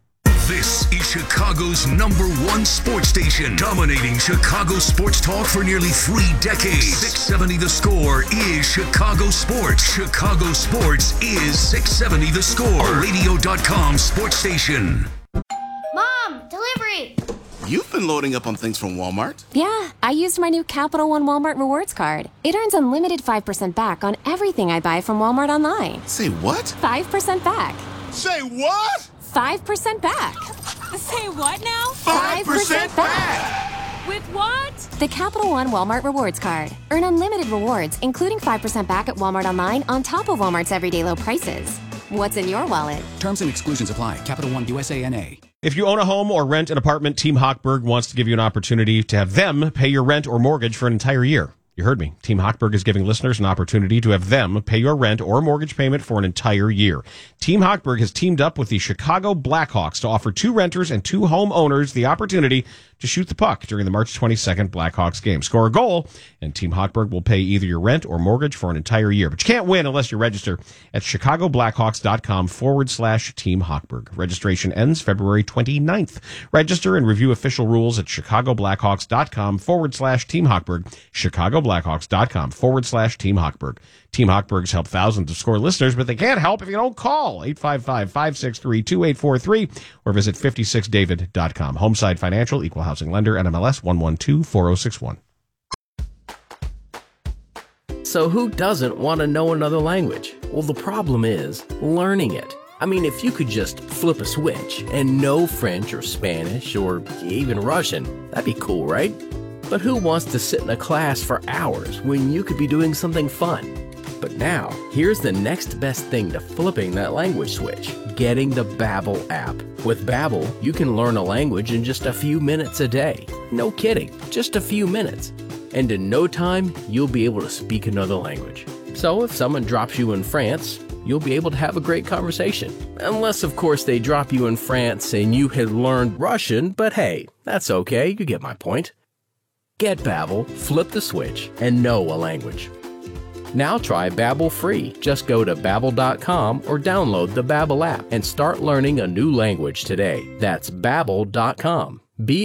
S10: This is Chicago's #1 sports station, dominating Chicago sports talk for nearly 3 decades. 670 The Score is Chicago sports. Chicago sports is 670 The Score, a radio.com sports station.
S6: Mom, delivery!
S7: You've been loading up on things from Walmart.
S8: Yeah, I used my new Capital One Walmart Rewards card. It earns unlimited 5% back on everything I buy from Walmart online.
S7: Say what?
S8: 5% back.
S7: Say what?
S8: 5% back.
S6: Say what now?
S7: 5% back!
S6: With what?
S8: The Capital One Walmart Rewards card. Earn unlimited rewards, including 5% back at Walmart online on top of Walmart's everyday low prices. What's in your wallet?
S9: Terms and exclusions apply. Capital One USA NA.
S11: If you own a home or rent an apartment, Team Hochberg wants to give you an opportunity to have them pay your rent or mortgage for an entire year. You heard me. Team Hochberg is giving listeners an opportunity to have them pay your rent or mortgage payment for an entire year. Team Hochberg has teamed up with the Chicago Blackhawks to offer 2 renters and 2 homeowners the opportunity to shoot the puck during the March 22nd Blackhawks game. Score a goal, and Team Hochberg will pay either your rent or mortgage for an entire year. But you can't win unless you register at chicagoblackhawks.com/Team Hochberg. Registration ends February 29th. Register and review official rules at chicagoblackhawks.com/Team Hochberg. chicagoblackhawks.com/Team Hochberg. Team Hochberg's helped thousands of Score listeners, but they can't help if you don't call 855-563-2843 or visit 56david.com. Homeside Financial, Equal Housing Lender, NMLS 1124061.
S2: So who doesn't want to know another language? Well, the problem is learning it. I mean, if you could just flip a switch and know French or Spanish or even Russian, that'd be cool, right? But who wants to sit in a class for hours when you could be doing something fun? But now, here's the next best thing to flipping that language switch: getting the Babbel app. With Babbel, you can learn a language in just a few minutes a day. No kidding, just a few minutes. And in no time, you'll be able to speak another language. So if someone drops you in France, you'll be able to have a great conversation. Unless, of course, they drop you in France and you had learned Russian, but hey, that's okay, you get my point. Get Babbel, flip the switch, and know a language. Now try Babbel free. Just go to Babbel.com or download the Babbel app and start learning a new language today. That's Babbel.com.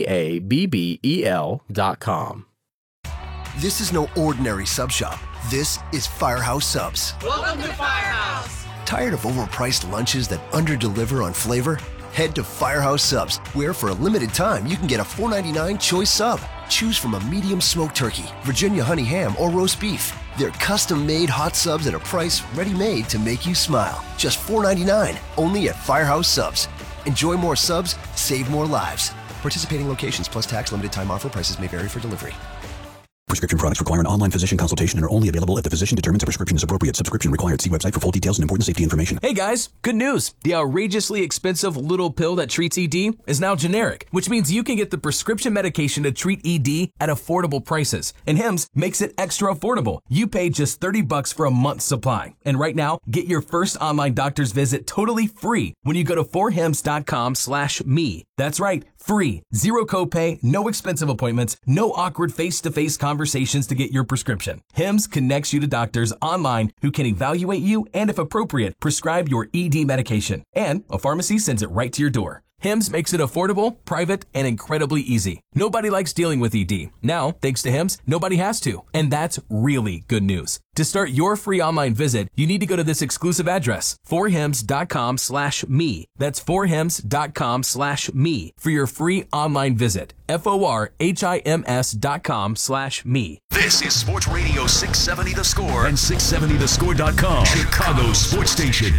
S2: Babbel.com.
S22: This is no ordinary sub shop. This is Firehouse Subs.
S23: Welcome to Firehouse.
S22: Tired of overpriced lunches that underdeliver on flavor? Head to Firehouse Subs, where for a limited time you can get a $4.99 choice sub. Choose from a medium smoked turkey, Virginia honey ham, or roast beef. They're custom-made hot subs at a price ready-made to make you smile. Just $4.99, only at Firehouse Subs. Enjoy more subs, save more lives. Participating locations plus tax, limited time offer. Prices may vary for delivery.
S1: Prescription products require an online physician consultation and are only available if the physician determines a prescription is appropriate. Subscription required. See website for full details and important safety information.
S14: Hey guys, good news. The outrageously expensive little pill that treats ED is now generic, which means you can get the prescription medication to treat ED at affordable prices. And Hims makes it extra affordable. You pay just $30 for a month's supply. And right now, get your first online doctor's visit totally free when you go to forhims.com/me. That's right, free. Zero copay, no expensive appointments, no awkward face-to-face conversations to get your prescription. Hims connects you to doctors online who can evaluate you and, if appropriate, prescribe your ED medication. And a pharmacy sends it right to your door. Hims makes it affordable, private, and incredibly easy. Nobody likes dealing with ED. Now, thanks to Hims, nobody has to. And that's really good news. To start your free online visit, you need to go to this exclusive address, forhims.com/me. That's forhims.com/me for your free online visit. forhims.com/me.
S10: This is Sports Radio 670 The Score and 670thescore.com, Chicago sports station.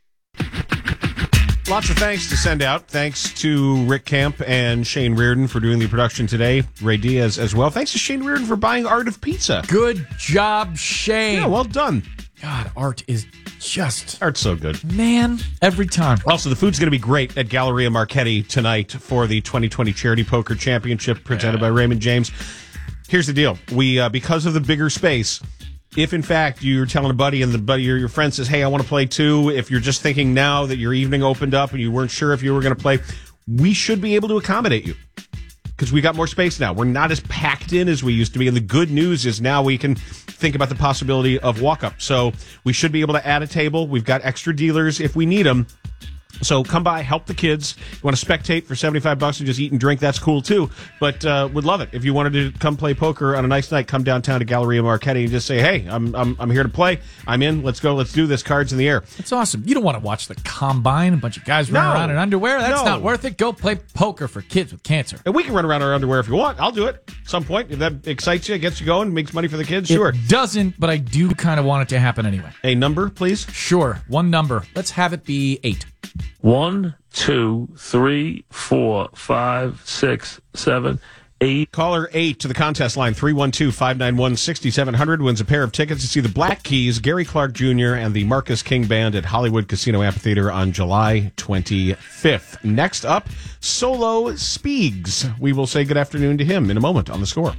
S11: Lots of thanks to send out. Thanks to Rick Camp and Shane Reardon for doing the production today. Ray Diaz as well. Thanks to Shane Reardon for buying Art of Pizza.
S13: Good job, Shane.
S11: Yeah, well done.
S13: God, Art is just...
S11: Art's so good.
S13: Man, every time.
S11: Also, the food's going to be great at Galleria Marchetti tonight for the 2020 Charity Poker Championship presented by Raymond James. Here's the deal. We, because of the bigger space... If, in fact, you're telling a buddy and the buddy or your friend says, hey, I want to play too, if you're just thinking now that your evening opened up and you weren't sure if you were going to play, we should be able to accommodate you because we got more space now. We're not as packed in as we used to be. And the good news is now we can think about the possibility of walk-up. So we should be able to add a table. We've got extra dealers if we need them. So come by, help the kids. You want to spectate for $75 and just eat and drink, that's cool too. But would love it. If you wanted to come play poker on a nice night, come downtown to Galleria Marchetti and just say, hey, I'm here to play. I'm in. Let's go. Let's do this. Cards in the air.
S13: That's awesome. You don't want to watch the combine, a bunch of guys running around in underwear. That's not worth it. Go play poker for kids with cancer.
S11: And we can run around in our underwear if you want. I'll do it at some point. If that excites you, gets you going, makes money for the kids, sure.
S13: It doesn't, but I do kind of want it to happen anyway.
S11: A number, please?
S13: Sure. One number. Let's have it be 8.
S4: 1, 2, 3, 4, 5, 6, 7, 8.
S11: Caller 8 to the contest line, 312-591-6700, wins a pair of tickets to see the Black Keys, Gary Clark Jr., and the Marcus King Band at Hollywood Casino Amphitheater on July 25th. Next up, Solo Speegs. We will say good afternoon to him in a moment on The Score.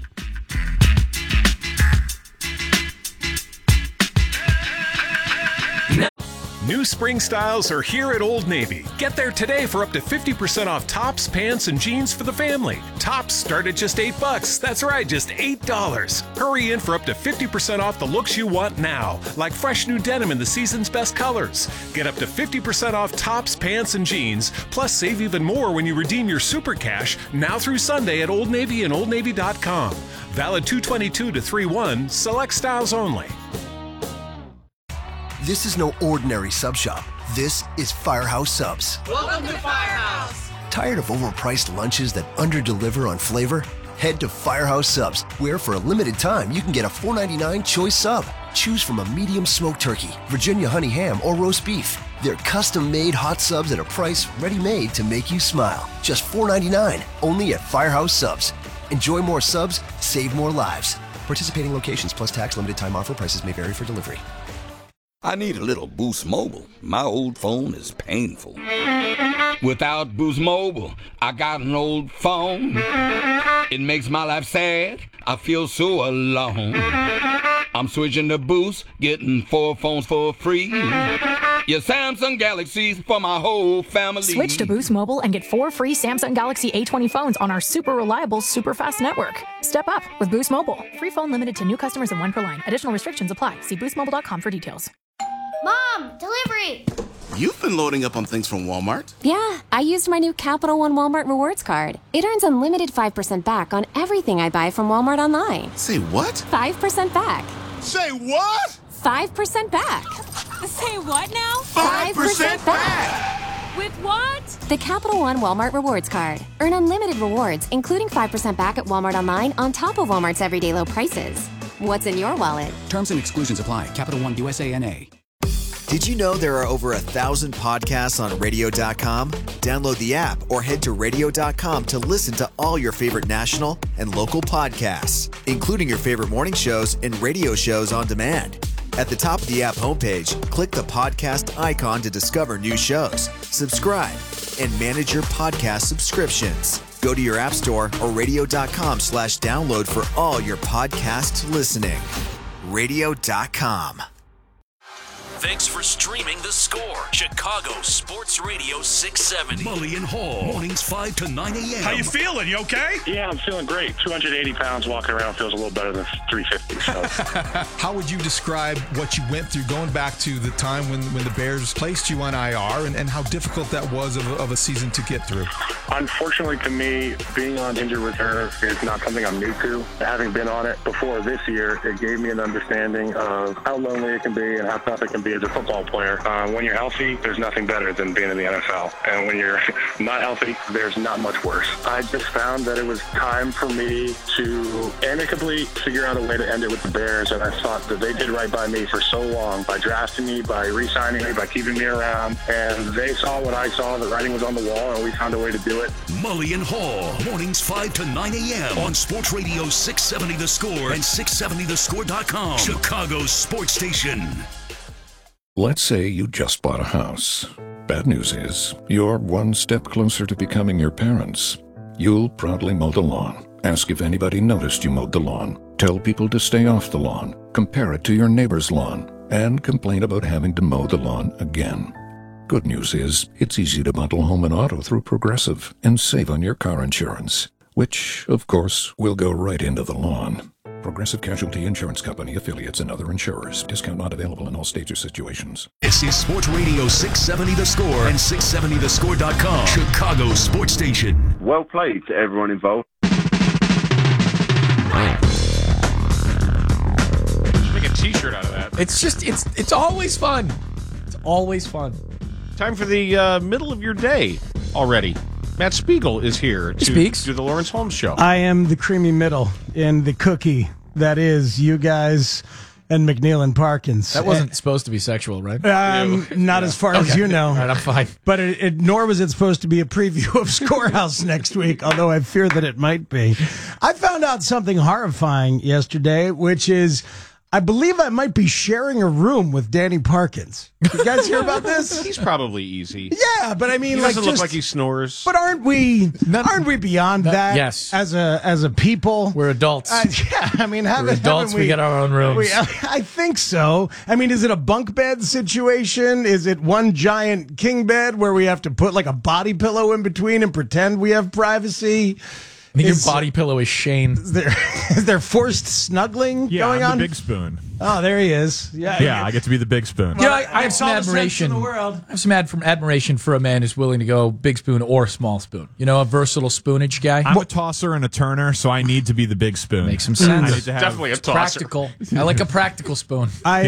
S21: New spring styles are here at Old Navy. Get there today for up to 50% off tops, pants, and jeans for the family. Tops start at just $8. That's right, just $8. Hurry in for up to 50% off the looks you want now, like fresh new denim in the season's best colors. Get up to 50% off tops, pants, and jeans, plus save even more when you redeem your super cash now through Sunday at Old Navy and OldNavy.com. Valid 2/22 to 3/1, select styles only.
S22: This is no ordinary sub shop. This is Firehouse Subs.
S23: Welcome to Firehouse.
S22: Tired of overpriced lunches that underdeliver on flavor? Head to Firehouse Subs, where for a limited time you can get a $4.99 choice sub. Choose from a medium smoked turkey, Virginia honey ham, or roast beef. They're custom-made hot subs at a price ready-made to make you smile. Just $4.99, only at Firehouse Subs. Enjoy more subs, save more lives. Participating locations plus tax, limited time offer. Prices may vary for delivery.
S18: I need a little Boost Mobile. My old phone is painful. Without Boost Mobile, I got an old phone. It makes my life sad. I feel so alone. I'm switching to Boost, getting 4 phones for free. Your Samsung Galaxies for my whole family.
S19: Switch to Boost Mobile and get 4 free Samsung Galaxy A20 phones on our super reliable, super fast network. Step up with Boost Mobile. Free phone limited to new customers and 1 per line. Additional restrictions apply. See boostmobile.com for details.
S6: Mom, delivery!
S7: You've been loading up on things from Walmart.
S8: Yeah, I used my new Capital One Walmart Rewards card. It earns unlimited 5% back on everything I buy from Walmart online.
S7: Say what?
S8: 5% back.
S7: Say what?
S8: 5% back.
S6: Say what now?
S7: 5% back!
S6: With what?
S8: The Capital One Walmart Rewards card. Earn unlimited rewards, including 5% back at Walmart online on top of Walmart's everyday low prices. What's in your wallet?
S9: Terms and exclusions apply. Capital One USA NA.
S5: Did you know there are over 1,000 podcasts on radio.com? Download the app or head to radio.com to listen to all your favorite national and local podcasts, including your favorite morning shows and radio shows on demand. At the top of the app homepage, click the podcast icon to discover new shows, subscribe, and manage your podcast subscriptions. Go to your app store or radio.com/download for all your podcast listening. Radio.com.
S10: Thanks for streaming The Score. Chicago Sports Radio 670. Mully and Hall. Mornings 5 to 9 a.m.
S15: How you feeling? You okay?
S16: Yeah, I'm feeling great. 280 pounds walking around feels a little better than 350. So.
S17: How would you describe what you went through going back to the time when the Bears placed you on IR and how difficult that was of a season to get through?
S16: Unfortunately to me, being on injured reserve is not something I'm new to. Having been on it before this year, it gave me an understanding of how lonely it can be and how tough it can be as a football player. When you're healthy, there's nothing better than being in the NFL. And when you're not healthy, there's not much worse. I just found that it was time for me to amicably figure out a way to end it with the Bears. And I thought that they did right by me for so long by drafting me, by re-signing me, by keeping me around. And they saw what I saw. The writing was on the wall, and we found a way to do it.
S10: Mully and Hall. Mornings 5 to 9 a.m. on Sports Radio 670 The Score and 670thescore.com. Chicago's sports station.
S25: Let's say you just bought a house. Bad news is, you're one step closer to becoming your parents. You'll proudly mow the lawn. Ask if anybody noticed you mowed the lawn. Tell people to stay off the lawn. Compare it to your neighbor's lawn. And complain about having to mow the lawn again. Good news is, it's easy to bundle home and auto through Progressive and save on your car insurance, which, of course, will go right into the lawn. Progressive Casualty Insurance Company, affiliates, and other insurers. Discount not available in all states or situations.
S10: This is Sports Radio 670 The Score and 670thescore.com. Chicago Sports Station.
S3: Well played to everyone involved.
S11: Make a T-shirt out of that.
S13: It's always fun. It's always fun.
S11: Time for the middle of your day already. Matt Spiegel is here to do the Lawrence Holmes Show.
S12: I am the creamy middle in the cookie that is you guys and McNeil and Parkins.
S13: That wasn't supposed to be sexual, right?
S12: Not as far as you know.
S13: All right, I'm fine.
S12: But nor was it supposed to be a preview of Scorehouse next week, although I fear that it might be. I found out something horrifying yesterday, which is I believe I might be sharing a room with Danny Parkins. You guys hear about this?
S11: He's probably easy.
S12: Yeah, but I mean,
S11: he
S12: like,
S11: doesn't look like he snores.
S12: But aren't we beyond that?
S13: Yes.
S12: As a people,
S13: we're adults.
S12: Yeah, I mean,
S13: we're adults. We get our own rooms.
S12: I think so. I mean, is it a bunk bed situation? Is it one giant king bed where we have to put like a body pillow in between and pretend we have privacy?
S13: I think your body pillow is Shane.
S12: Is there forced snuggling going
S15: I'm
S12: on?
S15: the big spoon.
S12: Oh, there he is.
S15: Yeah, I get to be the big spoon.
S13: You know, I have some admiration. I have some admiration for a man who's willing to go big spoon or small spoon. You know, a versatile spoonage guy.
S15: I'm a tosser and a turner, so I need to be the big spoon.
S13: Makes some sense.
S15: I need to have
S11: Definitely a tosser.
S13: Practical. I like a practical spoon.
S12: I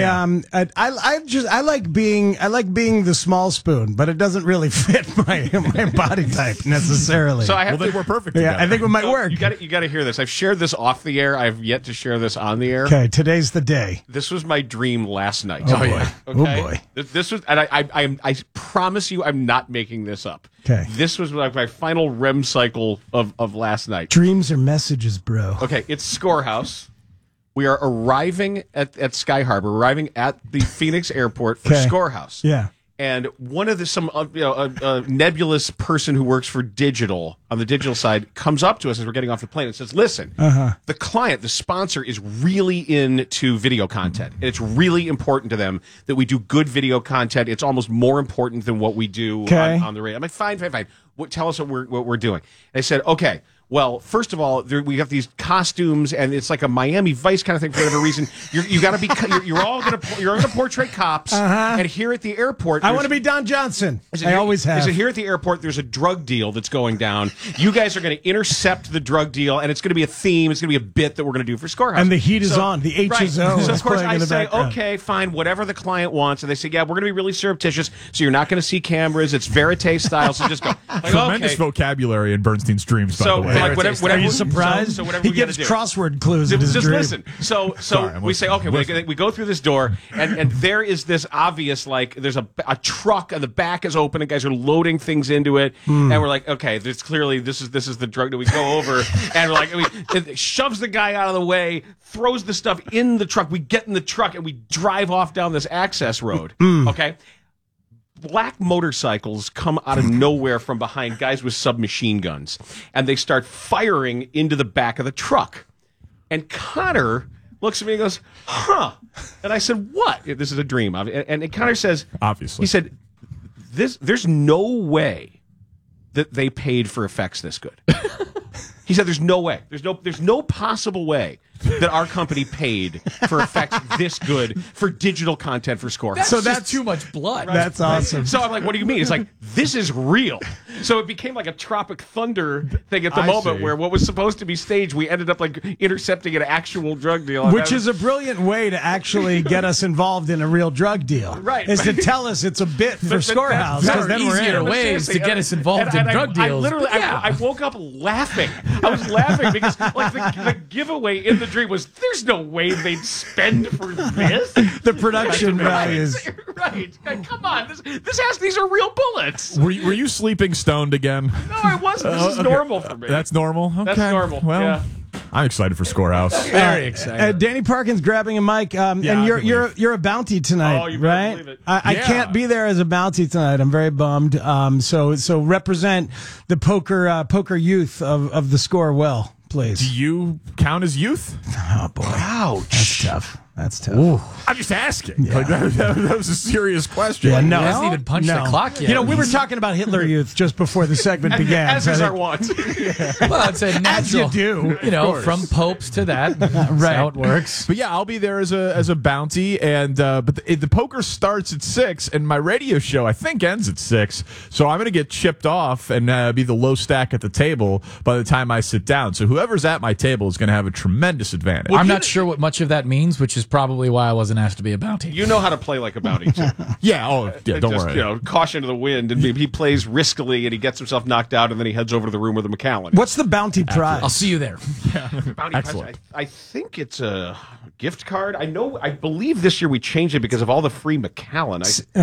S12: like being the small spoon, but it doesn't really fit my body type necessarily.
S11: So I have
S15: they were perfect together.
S12: Yeah, I think it might work.
S11: You got to hear this. I've shared this off the air. I've yet to share this on the air.
S12: Okay, today's the day.
S11: This was my dream last night.
S12: Oh, boy.
S11: Okay?
S12: Oh, boy.
S11: This was, and I promise you, I'm not making this up.
S12: Okay.
S11: This was like my final REM cycle of last night.
S12: Dreams are messages, bro.
S11: Okay, it's Scorehouse. We are arriving at Sky Harbor, arriving at the Phoenix airport for Scorehouse.
S12: Yeah.
S11: And one of nebulous person who works for digital on the digital side comes up to us as we're getting off the plane and says, listen, the client, the sponsor is really into video content. And it's really important to them that we do good video content. It's almost more important than what we do on the radio. I'm like, fine. Tell us what we're doing. And I said, okay. Well, first of all, we have these costumes, and it's like a Miami Vice kind of thing for whatever reason. You're gonna portray cops, and here at the airport,
S12: I want to be Don Johnson. I always have.
S11: I said, here at the airport, there's a drug deal that's going down. You guys are going to intercept the drug deal, and it's going to be a theme. It's going to be a bit that we're going to do for Scorehouse.
S12: And the heat is on. The H is on.
S11: So of course I say,
S12: background.
S11: okay, fine, whatever the client wants, and they say, yeah, we're going to be really surreptitious, so you're not going to see cameras. It's verite style, so just go. Like,
S15: Tremendous vocabulary in Bernstein's dreams, by the way.
S11: Like, whatever,
S12: are you surprised?
S11: So whatever
S12: he
S11: we gotta
S12: gives
S11: do.
S12: crossword clues in his
S11: just
S12: dream.
S11: listen. So we say, okay, we go through this door, and there is this obvious, like, there's a truck, and the back is open, and guys are loading things into it, and we're like, okay, this is the drug that we go over, and we're like, it shoves the guy out of the way, throws the stuff in the truck, we get in the truck, and we drive off down this access road, okay? Black motorcycles come out of nowhere from behind, guys with submachine guns, and they start firing into the back of the truck. And Connor looks at me and goes, huh. And I said, what? This is a dream. And Connor says,
S15: obviously.
S11: He said, there's no way that they paid for effects this good. He said, there's no way. There's no possible way that our company paid for effects this good for digital content for Scorehouse.
S13: So that's too much blood.
S12: Right. That's awesome.
S11: So I'm like, what do you mean? It's like, this is real. So it became like a Tropic Thunder thing at the moment where what was supposed to be staged, we ended up like intercepting an actual drug deal.
S12: Which is a brilliant way to actually get us involved in a real drug deal.
S11: Right.
S12: Is to tell us it's a bit for Scorehouse.
S13: There are easier ways to get us involved in drug deals.
S11: I woke up laughing. I was laughing because like the giveaway in the dream was there's no way they'd spend for this.
S12: The production values.
S11: Right. Come on. These are real bullets.
S15: Were you sleeping stoned again?
S11: No, I wasn't. This is normal for me.
S15: That's normal? Okay.
S11: That's normal.
S15: Well,
S11: yeah.
S15: I'm excited for Scorehouse.
S13: Very excited.
S12: Danny Parkins grabbing a mic, and you're a bounty tonight,
S11: oh, you
S12: right?
S11: believe it.
S12: I can't be there as a bounty tonight. I'm very bummed. So represent the poker youth of the Score well, please.
S15: Do you count as youth?
S12: Oh boy,
S11: ouch,
S12: that's tough. That's tough.
S15: I'm just asking. Like that was a serious question.
S12: Yeah, no.
S13: He hasn't even punched the clock yet.
S12: You know, we were talking about Hitler Youth just before the segment began.
S11: As is our want.
S13: Well, it's a natural.
S12: As you do.
S13: From popes to that. That's how it works.
S15: But yeah, I'll be there as a bounty, and but the poker starts at 6, and my radio show I think ends at 6. So I'm going to get chipped off and be the low stack at the table by the time I sit down. So whoever's at my table is going to have a tremendous advantage.
S13: I'm not sure what much of that means, which is probably why I wasn't asked to be a bounty.
S11: You know how to play like a bounty, too.
S15: Don't worry.
S11: You know, caution to the wind, and he plays riskily, and he gets himself knocked out, and then he heads over to the room with the McAllen.
S12: What's the bounty prize?
S13: I'll see you there.
S11: Bounty
S15: Excellent.
S11: prize, I think it's a gift card. I believe this year we changed it because of all the free McAllen.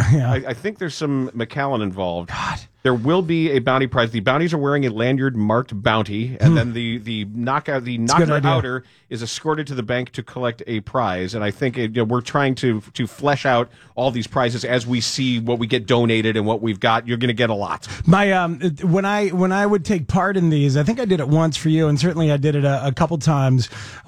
S11: I think there's some McAllen involved. God. There will be a bounty prize. The bounties are wearing a lanyard marked bounty, and then the knocker outer is escorted to the bank to collect a prize. And I think we're trying to flesh out all these prizes as we see what we get donated and what we've got. You're going to get a lot.
S12: My when I would take part in these, I think I did it once for you, and certainly I did it a couple times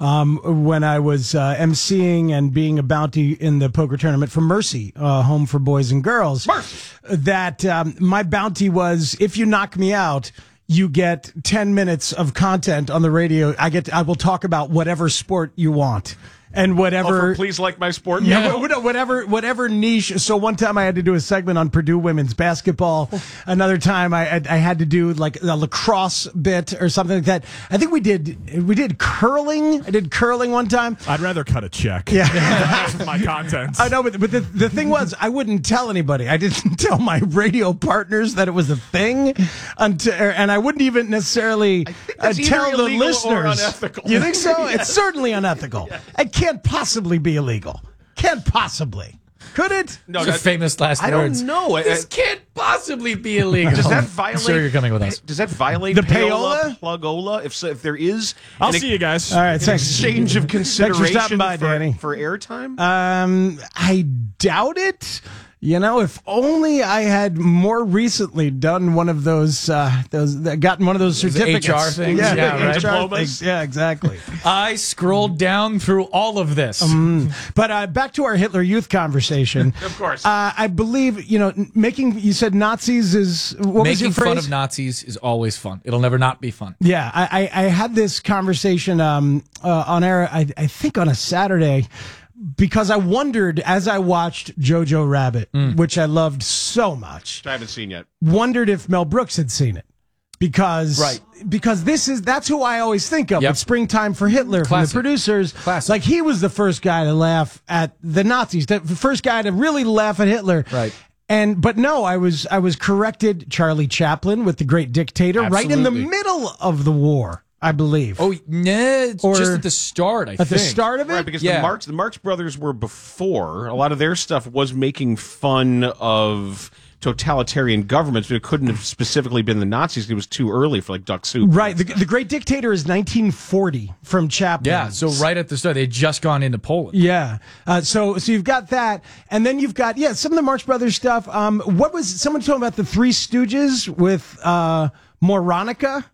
S12: when I was emceeing and being a bounty in the poker tournament for Mercy, Home for Boys and Girls.
S11: Mercy.
S12: That my bounty was, if you knock me out, you get 10 minutes of content on the radio. I will talk about whatever sport you want. And whatever,
S11: please like my sport.
S12: Yeah, whatever niche. So one time I had to do a segment on Purdue women's basketball. Another time I had to do like a lacrosse bit or something like that. I think we did curling. I did curling one time.
S15: I'd rather cut a check.
S12: Yeah,
S15: half of my content.
S12: I know, but the thing was, I wouldn't tell anybody. I didn't tell my radio partners that it was a thing, and I wouldn't even necessarily tell the listeners.
S11: Or unethical.
S12: You think so? It's certainly unethical. It can't possibly be illegal. Can't possibly. Could it?
S13: No, that's famous last words.
S11: I don't know.
S13: This can't possibly be illegal.
S11: Does that violate?
S13: I'm sure you're coming with us.
S11: Does that violate
S12: the
S11: payola, plugola? If there is,
S15: I'll see you guys.
S12: All right, thanks.
S11: Exchange of consideration
S12: Thanks for stopping by, Danny.
S11: For airtime.
S12: I doubt it. You know, if only I had more recently done one of those gotten one of those certificates.
S13: HR things?
S12: Yeah,
S13: right.
S12: Diplomas. Yeah, exactly.
S13: I scrolled down through all of this.
S12: But back to our Hitler Youth conversation.
S11: Of course.
S12: I believe, you said Nazis is, what was your
S13: Making
S12: phrase?
S13: fun of Nazis is always fun. It'll never not be fun.
S12: Yeah, I had this conversation on air, I think on a Saturday, because I wondered, as I watched Jojo Rabbit, which I loved so much.
S11: Which I haven't seen yet.
S12: Wondered if Mel Brooks had seen it. Because that's who I always think of.
S13: Yep.
S12: With Springtime for Hitler from the producers.
S13: Classic.
S12: Like, he was the first guy to laugh at the Nazis, the first guy to really laugh at Hitler.
S13: Right.
S12: But no, I was corrected. Charlie Chaplin with The Great Dictator, right in the middle of the war, I believe.
S13: Oh, no, just at the start, I think.
S12: At the start of it?
S11: Right, because the Marx Brothers were before. A lot of their stuff was making fun of totalitarian governments, but it couldn't have specifically been the Nazis. It was too early for like Duck Soup.
S12: Right. The Great Dictator is 1940 from Chaplin.
S13: Yeah, so right at the start. They had just gone into Poland.
S12: Yeah. So you've got that. And then you've got, some of the Marx Brothers stuff. What was someone talking about the Three Stooges with Moronica?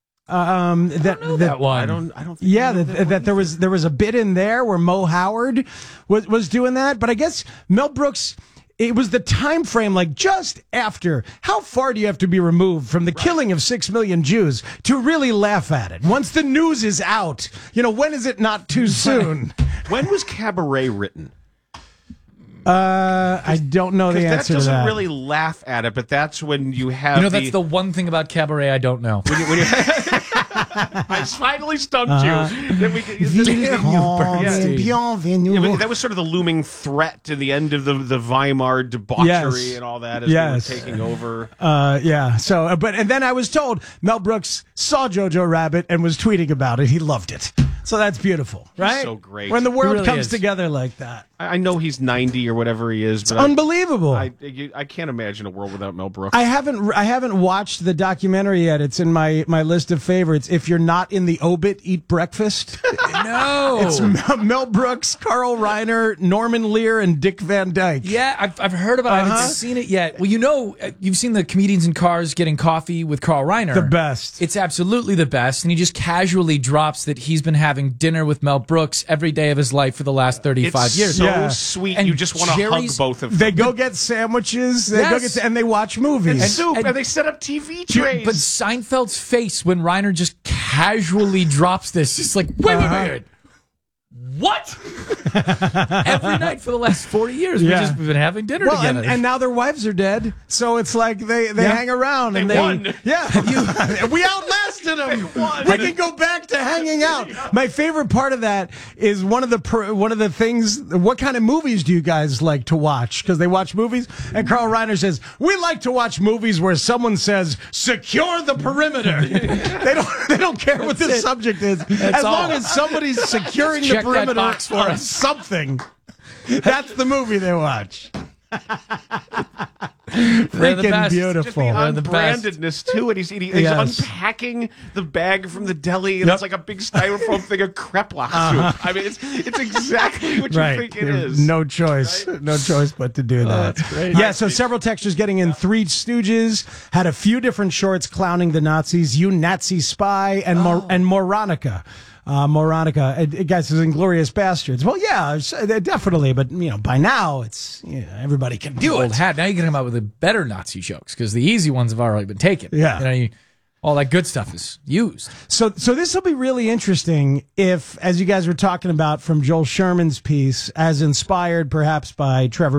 S13: That one.
S11: I don't think
S12: that there was a bit in there where Mo Howard was doing that, but I guess Mel Brooks, it was the time frame, like just after. How far do you have to be removed from the killing of 6 million Jews to really laugh at it? Once the news is out, when is it not too soon?
S11: When was Cabaret written?
S12: I don't know the answer to that.
S11: That doesn't really laugh at it, but that's when you have
S13: that's the one thing about Cabaret I don't know.
S11: When you I finally stumped you. Then that was sort of the looming threat to the end of the Weimar debauchery and all that as they were taking over.
S12: So, and then I was told Mel Brooks saw Jojo Rabbit and was tweeting about it. He loved it. So that's beautiful, right?
S11: So great.
S12: When the world
S13: really
S12: comes together like that.
S11: I know he's 90 or whatever he is, but
S12: unbelievable.
S11: I can't imagine a world without Mel Brooks.
S12: I haven't watched the documentary yet. It's in my list of favorites. If you're not in the obit, eat breakfast.
S13: No,
S12: it's Mel Brooks, Carl Reiner, Norman Lear, and Dick Van Dyke.
S13: Yeah, I've heard about it. I haven't seen it yet. Well, you've seen the Comedians in Cars Getting Coffee with Carl Reiner.
S12: The best.
S13: It's absolutely the best, and he just casually drops that he's been having having dinner with Mel Brooks every day of his life for the last 35
S11: It's
S13: years.
S11: so sweet.
S13: And
S11: you just want to hug both of them.
S12: They go get sandwiches. They go get and they watch movies.
S11: And soup, and they set up TV trays.
S13: But Seinfeld's face when Reiner just casually drops this, it's like, wait. What? Every night for the last 40 years, we've been having dinner together.
S12: And now their wives are dead, so it's like they hang around and they
S11: won.
S12: Yeah, we outlasted them. We can go back to hanging out. My favorite part of that is one of the things. What kind of movies do you guys like to watch? Because they watch movies, and Carl Reiner says we like to watch movies where someone says secure the perimeter. they don't care what the subject is, as long as somebody's securing the perimeter
S13: box for us.
S12: Something. That's the movie they watch.
S13: They're the
S12: Freaking
S13: best.
S12: beautiful.
S11: Just the unbrandedness too, and he's unpacking the bag from the deli, and it's like a big styrofoam thing of kreplach soup. I mean, it's exactly what you think it is.
S12: No choice, no choice but to do that.
S11: That's great.
S12: Yeah, so several textures getting in. Three Stooges had a few different shorts clowning the Nazis. You Nazi spy and Moronica. Moronica, guys, is Inglourious Bastards. Well, yeah, definitely, but by now it's everybody can do
S13: Old
S12: it.
S13: hat. Now you can come out with the better Nazi jokes because the easy ones have already been taken.
S12: Yeah,
S13: all that good stuff is used.
S12: So this will be really interesting if, as you guys were talking about from Joel Sherman's piece, as inspired perhaps by Trevor